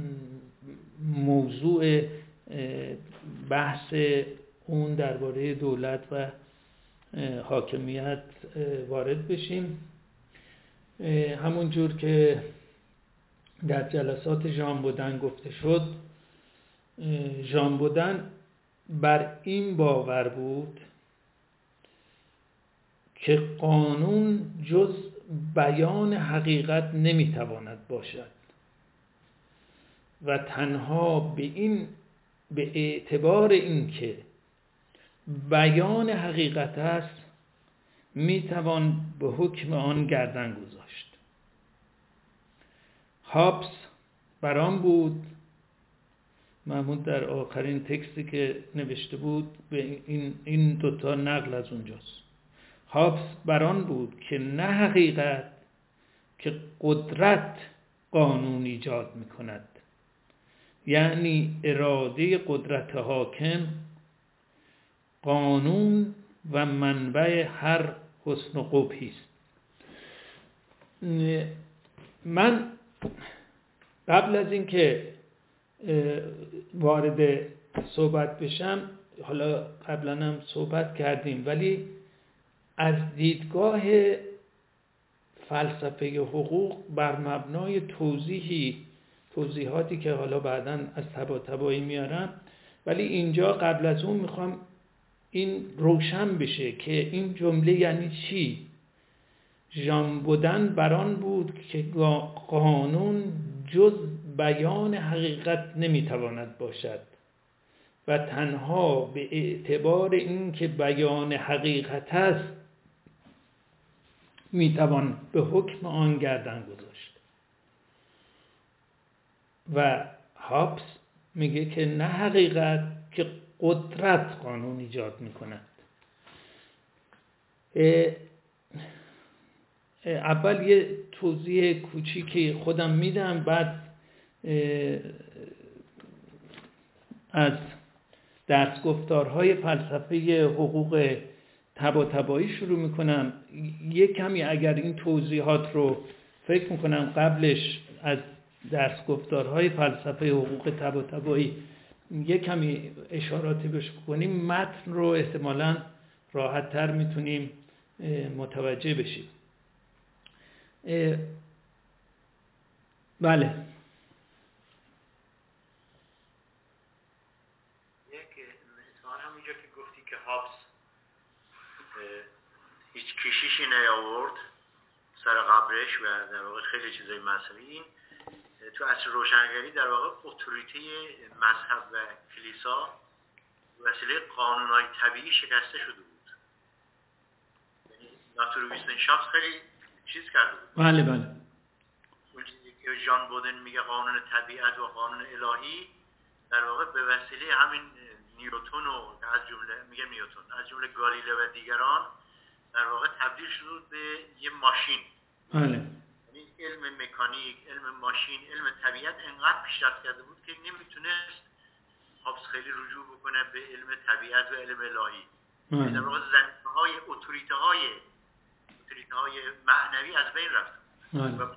موضوع بحث اون درباره دولت و حاکمیت وارد بشیم. همون جور که در جلسات ژان بودن گفته شد، ژان بودن بر این باور بود که قانون جز بیان حقیقت نمیتواند باشد و تنها به اعتبار اینکه بیان حقیقت است میتوان به حکم آن گردن گذاشت. هابس بران بود، محمود در آخرین تکستی که نوشته بود به این دوتا نقل از اونجاست. هابس بران بود که نه حقیقت که قدرت قانون ایجاد میکند، یعنی اراده قدرت حاکم قانون و منبع هر حسن و قبحی است. من قبل از اینکه وارد صحبت بشم، حالا قبلا هم صحبت کردیم، ولی از دیدگاه فلسفه حقوق بر مبنای توضیحاتی که حالا بعداً از طباطبایی میارم، ولی اینجا قبل از اون میخوام این روشن بشه که این جمله یعنی چی. ژان بودن بران بود که قانون جز بیان حقیقت نمیتواند باشد و تنها به اعتبار این که بیان حقیقت است میتوان به حکم آن گردن گذاشت. و هابس میگه که نه حقیقت که قدرت قانون ایجاد میکند. اول یه توضیح کوچیکی خودم میدم، بعد از دستگفتارهای فلسفه حقوق طباطبایی شروع میکنم. یه کمی اگر این توضیحات رو فکر میکنم قبلش از دستگفتارهای فلسفه حقوق طباطبایی یه کمی اشاراتی بهش کنیم، متن رو احتمالاً راحت تر میتونیم متوجه بشیم. بله. همونجا که گفتی که هابس هیچ کشیشی نیاورد سر قبرش و در واقع خیلی چیزای مذهبی، تو عصر روشنگری در واقع اتوریته مذهب و کلیسا وسیله قانونهای طبیعی شکسته شده بود. یعنی ناتورویسنشافت خیلی چیز کرده بود. بله بله. اون چیزی که ژان بودن میگه قانون طبیعت و قانون الهی، در واقع به وسیله همین نیوتن و از جمله میگه نیوتن، از جمله گالیله و دیگران در واقع تبدیل شد به یه ماشین. بله. یعنی علم مکانیک، علم ماشین، علم طبیعت انقدر پیشرفت کرده بود که نمیتونست هابس خیلی رجوع بکنه به علم طبیعت و علم الهی. در واقع اتوریته های معنوی از بین رفت. و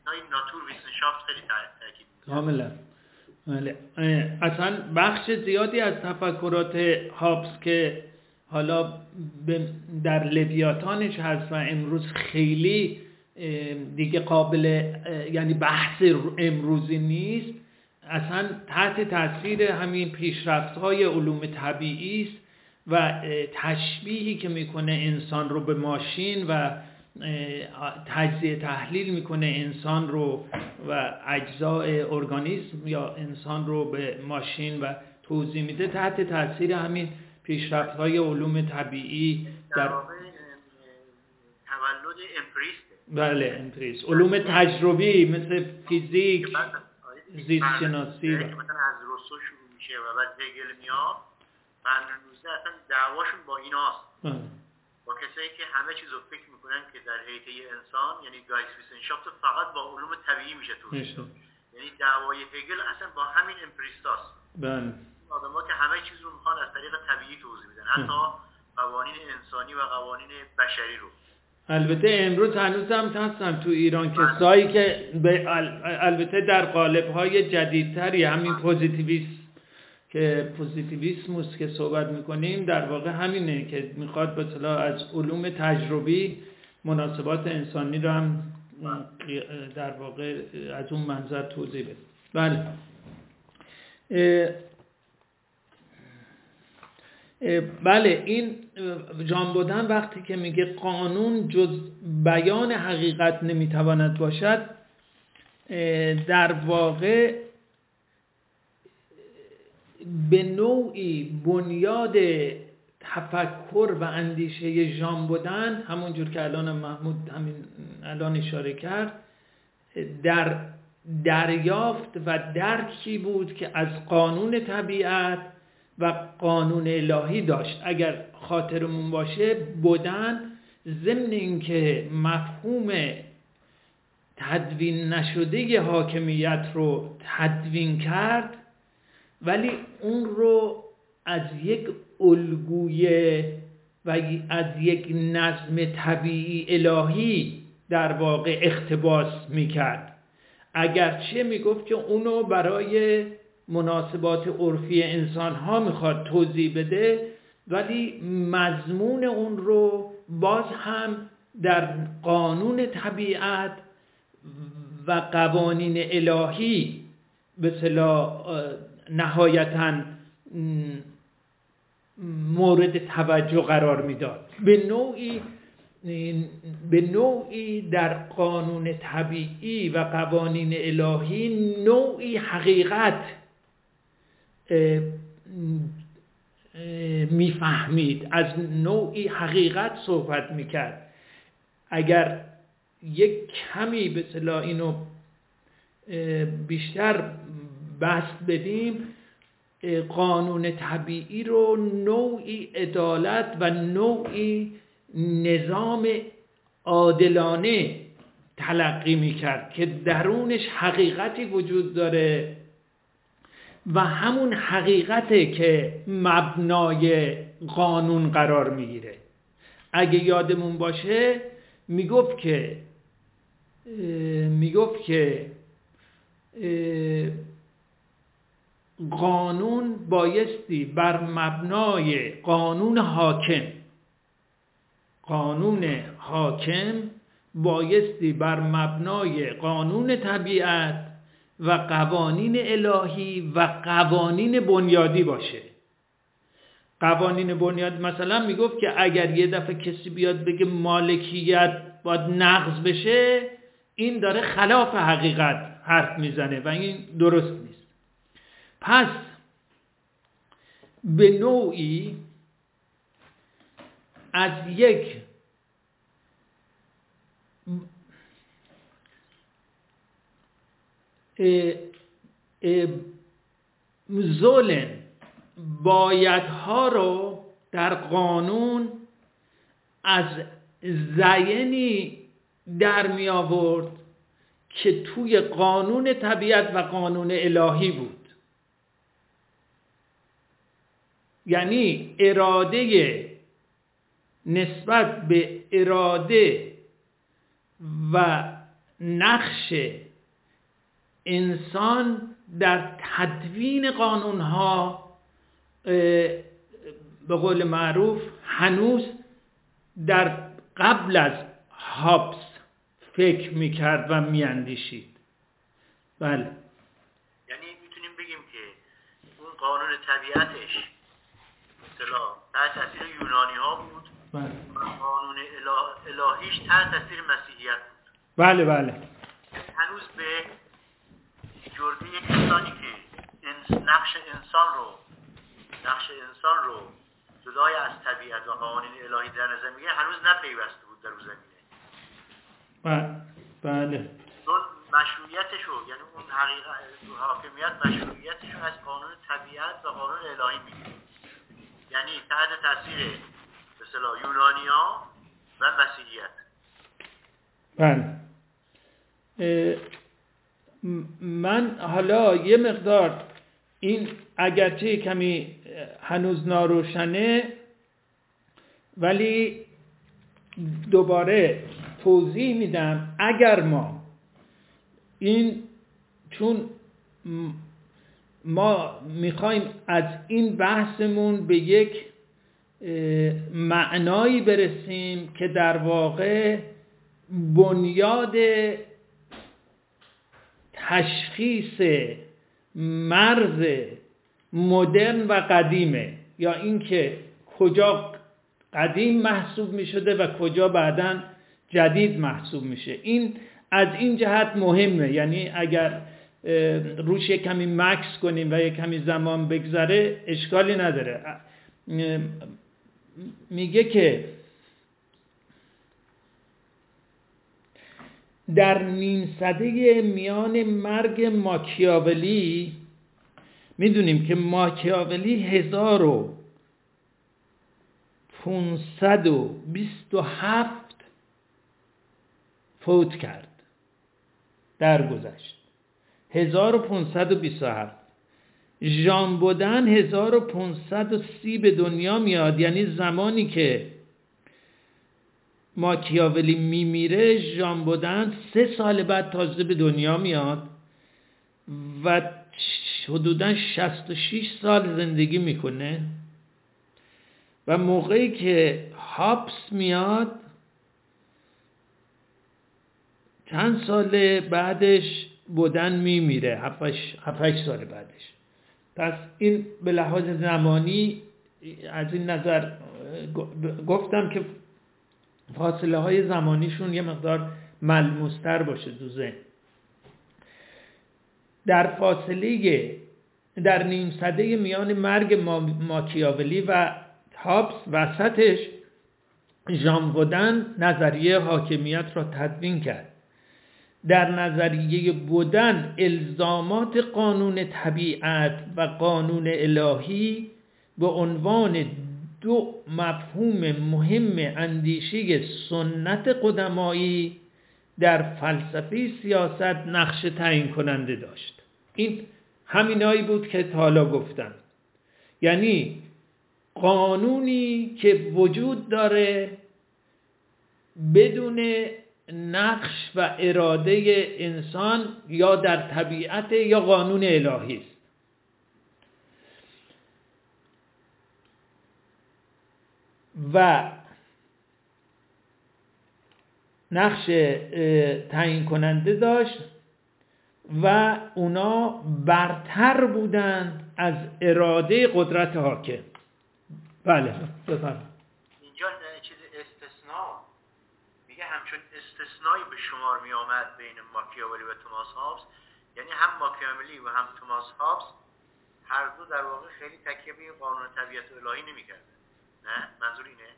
های ناتور ویسنشافت خیلی تاکید می‌کنه. کاملا. بله. اصلا بخش زیادی از تفکرات هابس که حالا در لویاتانش هست و امروز خیلی دیگه قابل یعنی بحث امروزی نیست، اصلا تحت تاثیر همین پیشرفت‌های علوم طبیعی است و تشبیهی که میکنه انسان رو به ماشین و تجزیه تحلیل میکنه انسان رو و اجزاء ارگانیسم یا انسان رو به ماشین و توضیح میده تحت تاثیر همین پیشرفت‌های علوم طبیعی در واقع تولد امپریسته. بله امپریس، علوم تجربی مثل فیزیک، زیست شناسی که مثلا از روسو شروع میشه و بعد هگل میاد، قرن 19 اصلا دعواشون با ایناست، با کسایی که همه چیز رو فکر میکنن که در حیطه انسان یعنی گایس ویسنشافت فقط با علوم طبیعی میشه توضیح داد. یعنی دعوای هگل اصلا با همین امپریستاست. بله. آدم‌ها که همه چیز رو میخوان از طریق طبیعی توضیح بدن، حتی قوانین انسانی و قوانین بشری رو. البته امروز هنوز هم هستن تو ایران کسایی که البته در قالب‌های جدیدتری همین پوزیتیویسموس که صحبت میکنیم در واقع همینه که میخواد به اصطلاح از علوم تجربی مناسبات انسانی رو هم در واقع از اون منظر توضیح بده. بله. بله این ژان بودن وقتی که میگه قانون جز بیان حقیقت نمیتواند باشد، در واقع به نوعی بنیاد تفکر و اندیشه ژان بودن، همونجور که الان محمود الان اشاره کرد، در دریافت و درکی بود که از قانون طبیعت و قانون الهی داشت. اگر خاطرمون باشه بودن ضمن اینکه مفهوم تدوین نشده حاکمیت رو تدوین کرد، ولی اون رو از یک الگوی و از یک نظم طبیعی الهی در واقع اقتباس میکرد. اگرچه میگفت که اونو برای مناسبات عرفی انسان ها میخواد توضیح بده، ولی مضمون اون رو باز هم در قانون طبیعت و قوانین الهی به اصطلاح نهایتاً مورد توجه قرار میداد. به نوعی در قانون طبیعی و قوانین الهی نوعی حقیقت میفهمید، از نوعی حقیقت صحبت میکرد. اگر یک کمی به اصطلاح اینو بیشتر بسط بدیم، قانون طبیعی رو نوعی عدالت و نوعی نظام عادلانه تلقی میکرد که درونش حقیقتی وجود داره و همون حقیقته که مبنای قانون قرار میگیره. اگه یادمون باشه میگفت که قانون بایستی بر مبنای قانون حاکم بایستی بر مبنای قانون طبیعت و قوانین الهی و قوانین بنیادی باشه. قوانین بنیاد مثلا میگفت که اگر یه دفعه کسی بیاد بگه مالکیت باید نقض بشه، این داره خلاف حقیقت حرف میزنه و این درست نیست. پس به نوعی از یک ظلم بایدها رو در قانون از زینی در می آورد که توی قانون طبیعت و قانون الهی بود. یعنی اراده نسبت به اراده و نقش انسان در تدوین قانونها به قول معروف هنوز در قبل از هابس فکر میکرد و میاندیشید. بله. یعنی میتونیم بگیم که اون قانون طبیعتش مثلا تحت تاثیر یونانی ها بود. بله. و قانون الهیش تحت تاثیر مسیحیت بود. بله بله. هنوز به جرده کسانی که نقش انسان رو جدای از طبیعت و قوانین الهی در نظر میگیره هنوز نپیوسته بود در اون زمینه. بله. چون مشروعیتشو، یعنی اون حاکمیت مشروعیتشو از قانون طبیعت و قانون الهی میگیره. یعنی تحت تاثیر مثلا یونانیا و مسیحیت. بله. من حالا یه مقدار این اگرچه کمی هنوز ناروشنه ولی دوباره توضیح میدم. اگر ما این چون ما میخوایم از این بحثمون به یک معنایی برسیم که در واقع بنیاد تشخیص مرز مدرن و قدیمه، یا اینکه کجا قدیم محسوب می شده و کجا بعداً جدید محسوب میشه. این از این جهت مهمه. یعنی اگر روش کمی مکس کنیم و یک کمی زمان بگذره اشکالی نداره. میگه که در نیم سده میان مرگ ماکیاولی، میدونیم که ماکیاولی 1527 فوت کرد در گذشت. 1527. ژان بودن 1530 به دنیا میاد. یعنی زمانی که ماکیاولی میمیره ژان بودن 3 سال بعد تازه به دنیا میاد و حدوداً 66 سال زندگی میکنه. و موقعی که هابس میاد چند سال بعدش بودن میمیره، 7-8 سال بعدش. پس این به لحاظ زمانی از این نظر گفتم که فاصله های زمانیشون یه مقدار ملموستر باشه تو ذهن. در فاصله در نیم سده میان مرگ ماکیاولی و هابس وسطش ژان بودن نظریه حاکمیت را تدوین کرد. در نظریه بودن الزامات قانون طبیعت و قانون الهی به عنوان 2 مفهوم مهم اندیشه سنت قدمایی در فلسفه سیاست نقش تعیین کننده داشت. این همینایی بود که تا حالا گفتم. یعنی قانونی که وجود داره بدون نقش و اراده انسان یا در طبیعت یا قانون الهی است. و نقش تعیین کننده داشت و اونا برتر بودند از اراده قدرت حاکم. بله بفرمایید. اینجا چیز استثناء میگه همچون استثنایی به شمار می آمد بین ماکیاولی و توماس هابس. یعنی هم ماکیاولی و هم توماس هابس هر دو در واقع خیلی تکیه به قانون طبیعت الهی نمی‌کردن. نه منظور اینه؟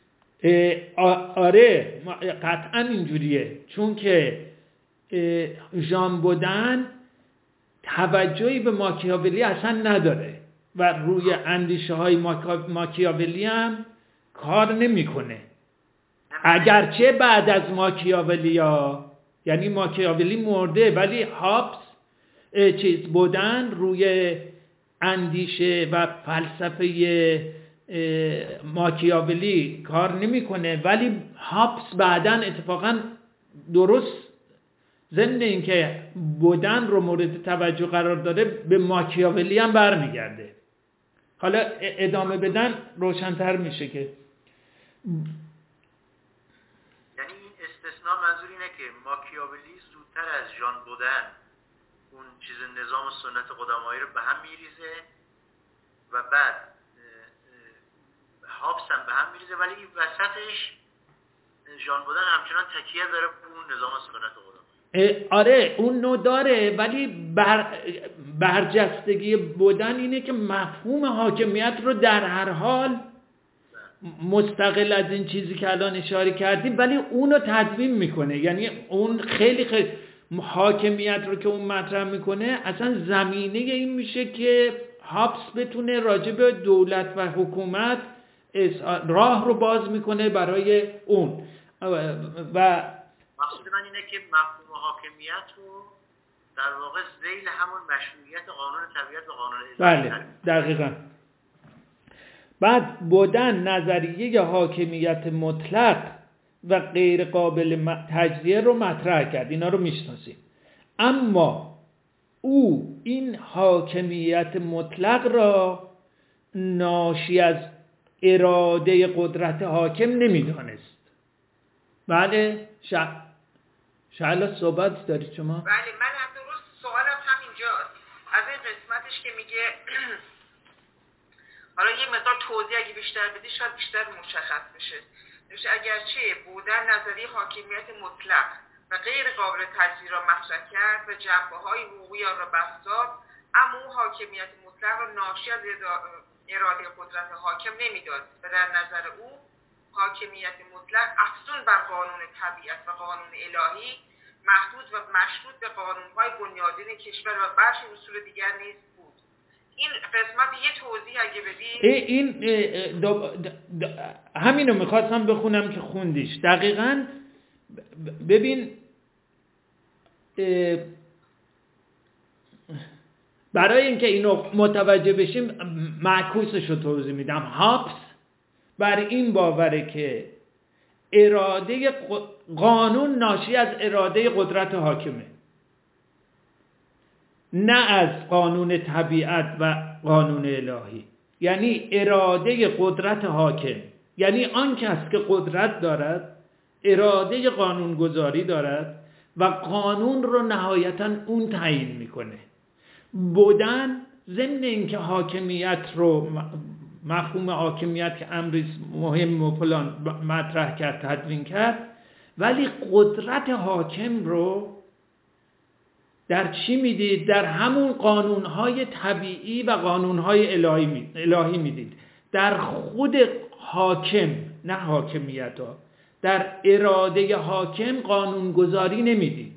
آره قطعا اینجوریه. چون که ژان بودن توجهی به ماکیاولی اصلا نداره و روی اندیشه های ماکیاولی هم کار نمیکنه. اگرچه بعد از ماکیاولی یعنی ماکیاولی مرده ولی هابس بودن روی اندیشه و فلسفه ماکیاولی کار نمیکنه، ولی هابس بعداً اتفاقاً درست ضمن اینکه بودن رو مورد توجه قرار داره به ماکیاولی هم برمیگرده. حالا ادامه بدن روشن‌تر میشه که یعنی این استثناء منظور اینه که ماکیاولی زودتر از ژان بودن اون چیز نظام سنت قدمایی رو به هم میریزه و بعد هابس هم به هم میریزه، ولی این وسطش ژان بودن همچنان تکیه داره به اون نظام سنت قدمایی. آره اون نوع داره، ولی برجستگی بودن اینه که مفهوم حاکمیت رو در هر حال مستقل از این چیزی که الان اشاره کردیم ولی اونو تدوین میکنه. یعنی اون خیلی حاکمیت رو که اون مطرح میکنه اصلا زمینه این میشه که هابس بتونه راجع به دولت و حکومت راه رو باز میکنه برای اون. و مقصود من اینه که مفهوم حاکمیت رو در واقع ذیل همون مشروعیت قانون طبیعت و قانون الهی. بله دقیقاً. بعد بودن نظریه حاکمیت مطلق و غیر قابل تجزیه رو مطرح کرد، اینا رو میشناسیم. اما او این حاکمیت مطلق را ناشی از اراده قدرت حاکم نمیدانست. بله شعلا صحبت دارید شما؟ بله من هم درست سوالم همینجاست از این قسمتش که میگه حالا یه مقدار توضیح اگه بیشتر بدی شاید بیشتر مشخص بشه. نمیشه اگرچه بودن نظریه حاکمیت مطلق و غیر قابل تجزیه را مطرح کرد و جنبه‌های حقوقی آن را بساط، اما او حاکمیت مطلق را ناشی از اراده قدرت حاکم نمی‌داند و در نظر او حاکمیت مطلق افزون بر قانون طبیعت و قانون الهی محدود و مشروط به قانون‌های بنیادین کشور و برخی اصول دیگر نیز بود. این قسمت یه توضیح اگه بدی. این همینو میخواستم بخونم که خوندیش. دقیقاً ببین برای اینکه اینو متوجه بشیم معکوسش رو توضیح میدم. هابس بر این باوره که اراده قانون ناشی از اراده قدرت حاکمه، نه از قانون طبیعت و قانون الهی. یعنی اراده قدرت حاکم، یعنی آن کس که قدرت دارد اراده قانونگذاری دارد و قانون رو نهایتاً اون تعیین میکنه. بودن ضمن اینکه حاکمیت رو مفهوم حاکمیت که امری مهم و فلان مطرح کرد تدوین کرد، ولی قدرت حاکم رو در چی میدید؟ در همون قانونهای طبیعی و قانونهای الهی میدید. در خود حاکم، نه حاکمیت ها، در اراده حاکم قانونگذاری نمیدید.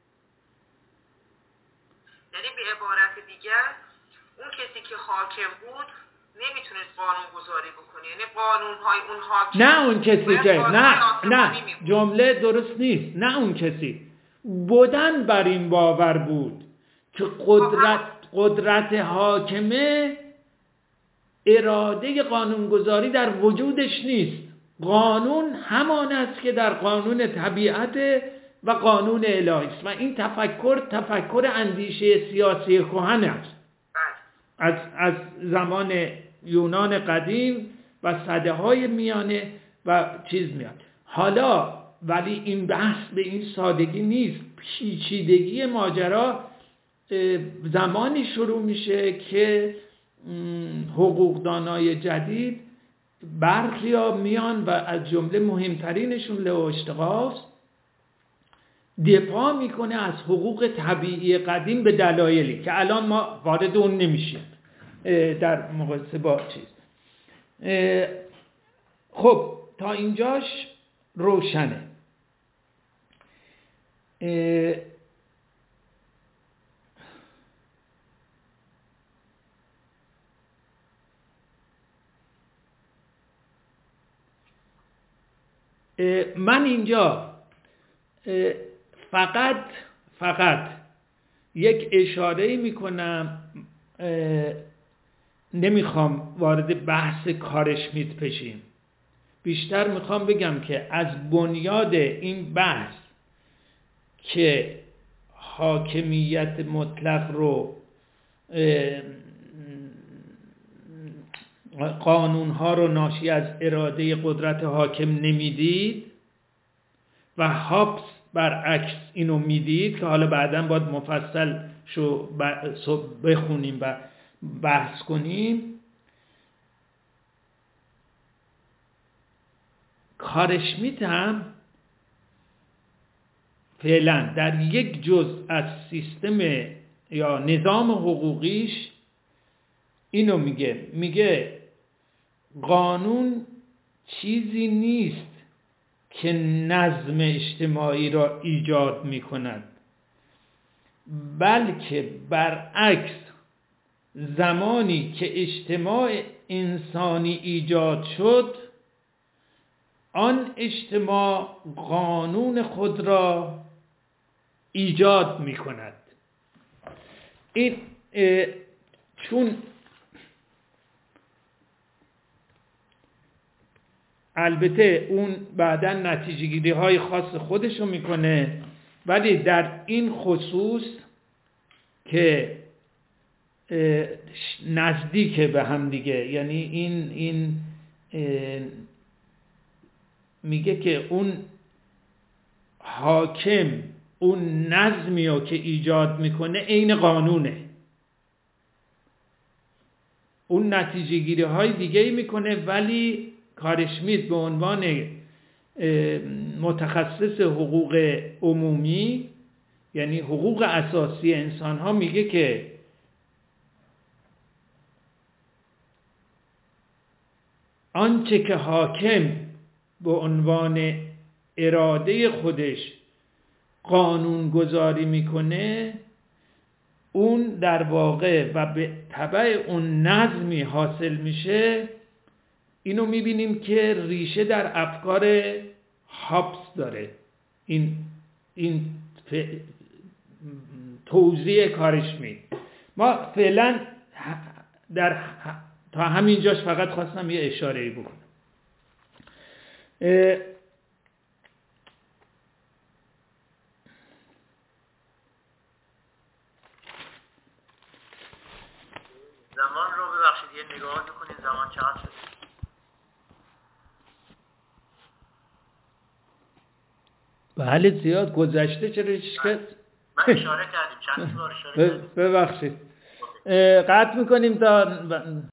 یعنی به عبارت دیگر اون کسی که حاکم بود نمیتونست قانونگذاری بکنه، یعنی قانونهای اون حاکم نه اون کسی که نه جمله درست نیست. نه اون کسی بودن بر این باور بود که قدرت حاکمه اراده قانونگذاری در وجودش نیست. قانون همان است که در قانون طبیعت و قانون الهی است و این تفکر اندیشه سیاسی کهن است از زمان یونان قدیم و سده‌های میانه و چیز میاد. حالا ولی این بحث به این سادگی نیست. پیچیدگی ماجرا زمانی شروع میشه که حقوقدانای جدید برخیا میان و از جمله مهمترینشون لئو اشتقاس دفاع میکنه از حقوق طبیعی قدیم به دلایلی که الان ما وارد اون نمیشیم در مقایسه با چیز. خب تا اینجاش روشنه. من اینجا فقط یک اشاره میکنم، نمیخوام وارد بحث کارشمیت بشیم. بیشتر میخوام بگم که از بنیاد این بحث که حاکمیت مطلق رو، قانونها رو ناشی از اراده قدرت حاکم نمیدید و هابس برعکس اینو میدید که حالا بعداً باید مفصل شو بخونیم و بحث کنیم. کار اشمیت هم فعلا در یک جزء از سیستم یا نظام حقوقیش اینو میگه قانون چیزی نیست که نظم اجتماعی را ایجاد میکند، بلکه برعکس زمانی که اجتماع انسانی ایجاد شد، آن اجتماع قانون خود را ایجاد میکند. این چون البته اون بعداً نتیجه گیری های خاص خودشو میکنه، ولی در این خصوص که نزدیک به هم دیگه، یعنی این میگه که اون حاکم اون نظمیو که ایجاد میکنه عین قانونه، اون نتیجه گیری های دیگه میکنه، ولی کار اشمیت به عنوان متخصص حقوق عمومی، یعنی حقوق اساسی انسان ها، میگه که آنچه که حاکم به عنوان اراده خودش قانون گذاری میکنه، اون در واقع و به تبع اون نظمی حاصل میشه. اینو میبینیم که ریشه در افکار هابس داره. این توضیح کارش ما فعلا تا همینجاش فقط خواستم یه اشاره‌ای بکنم. زمان رو ببخشید یه نگاه بکنید، زمان چقدر شده؟ بله زیاد گذشته. چرا من اشاره کردیم، چند بار اشاره کردیم. ببخشید قطع میکنیم تا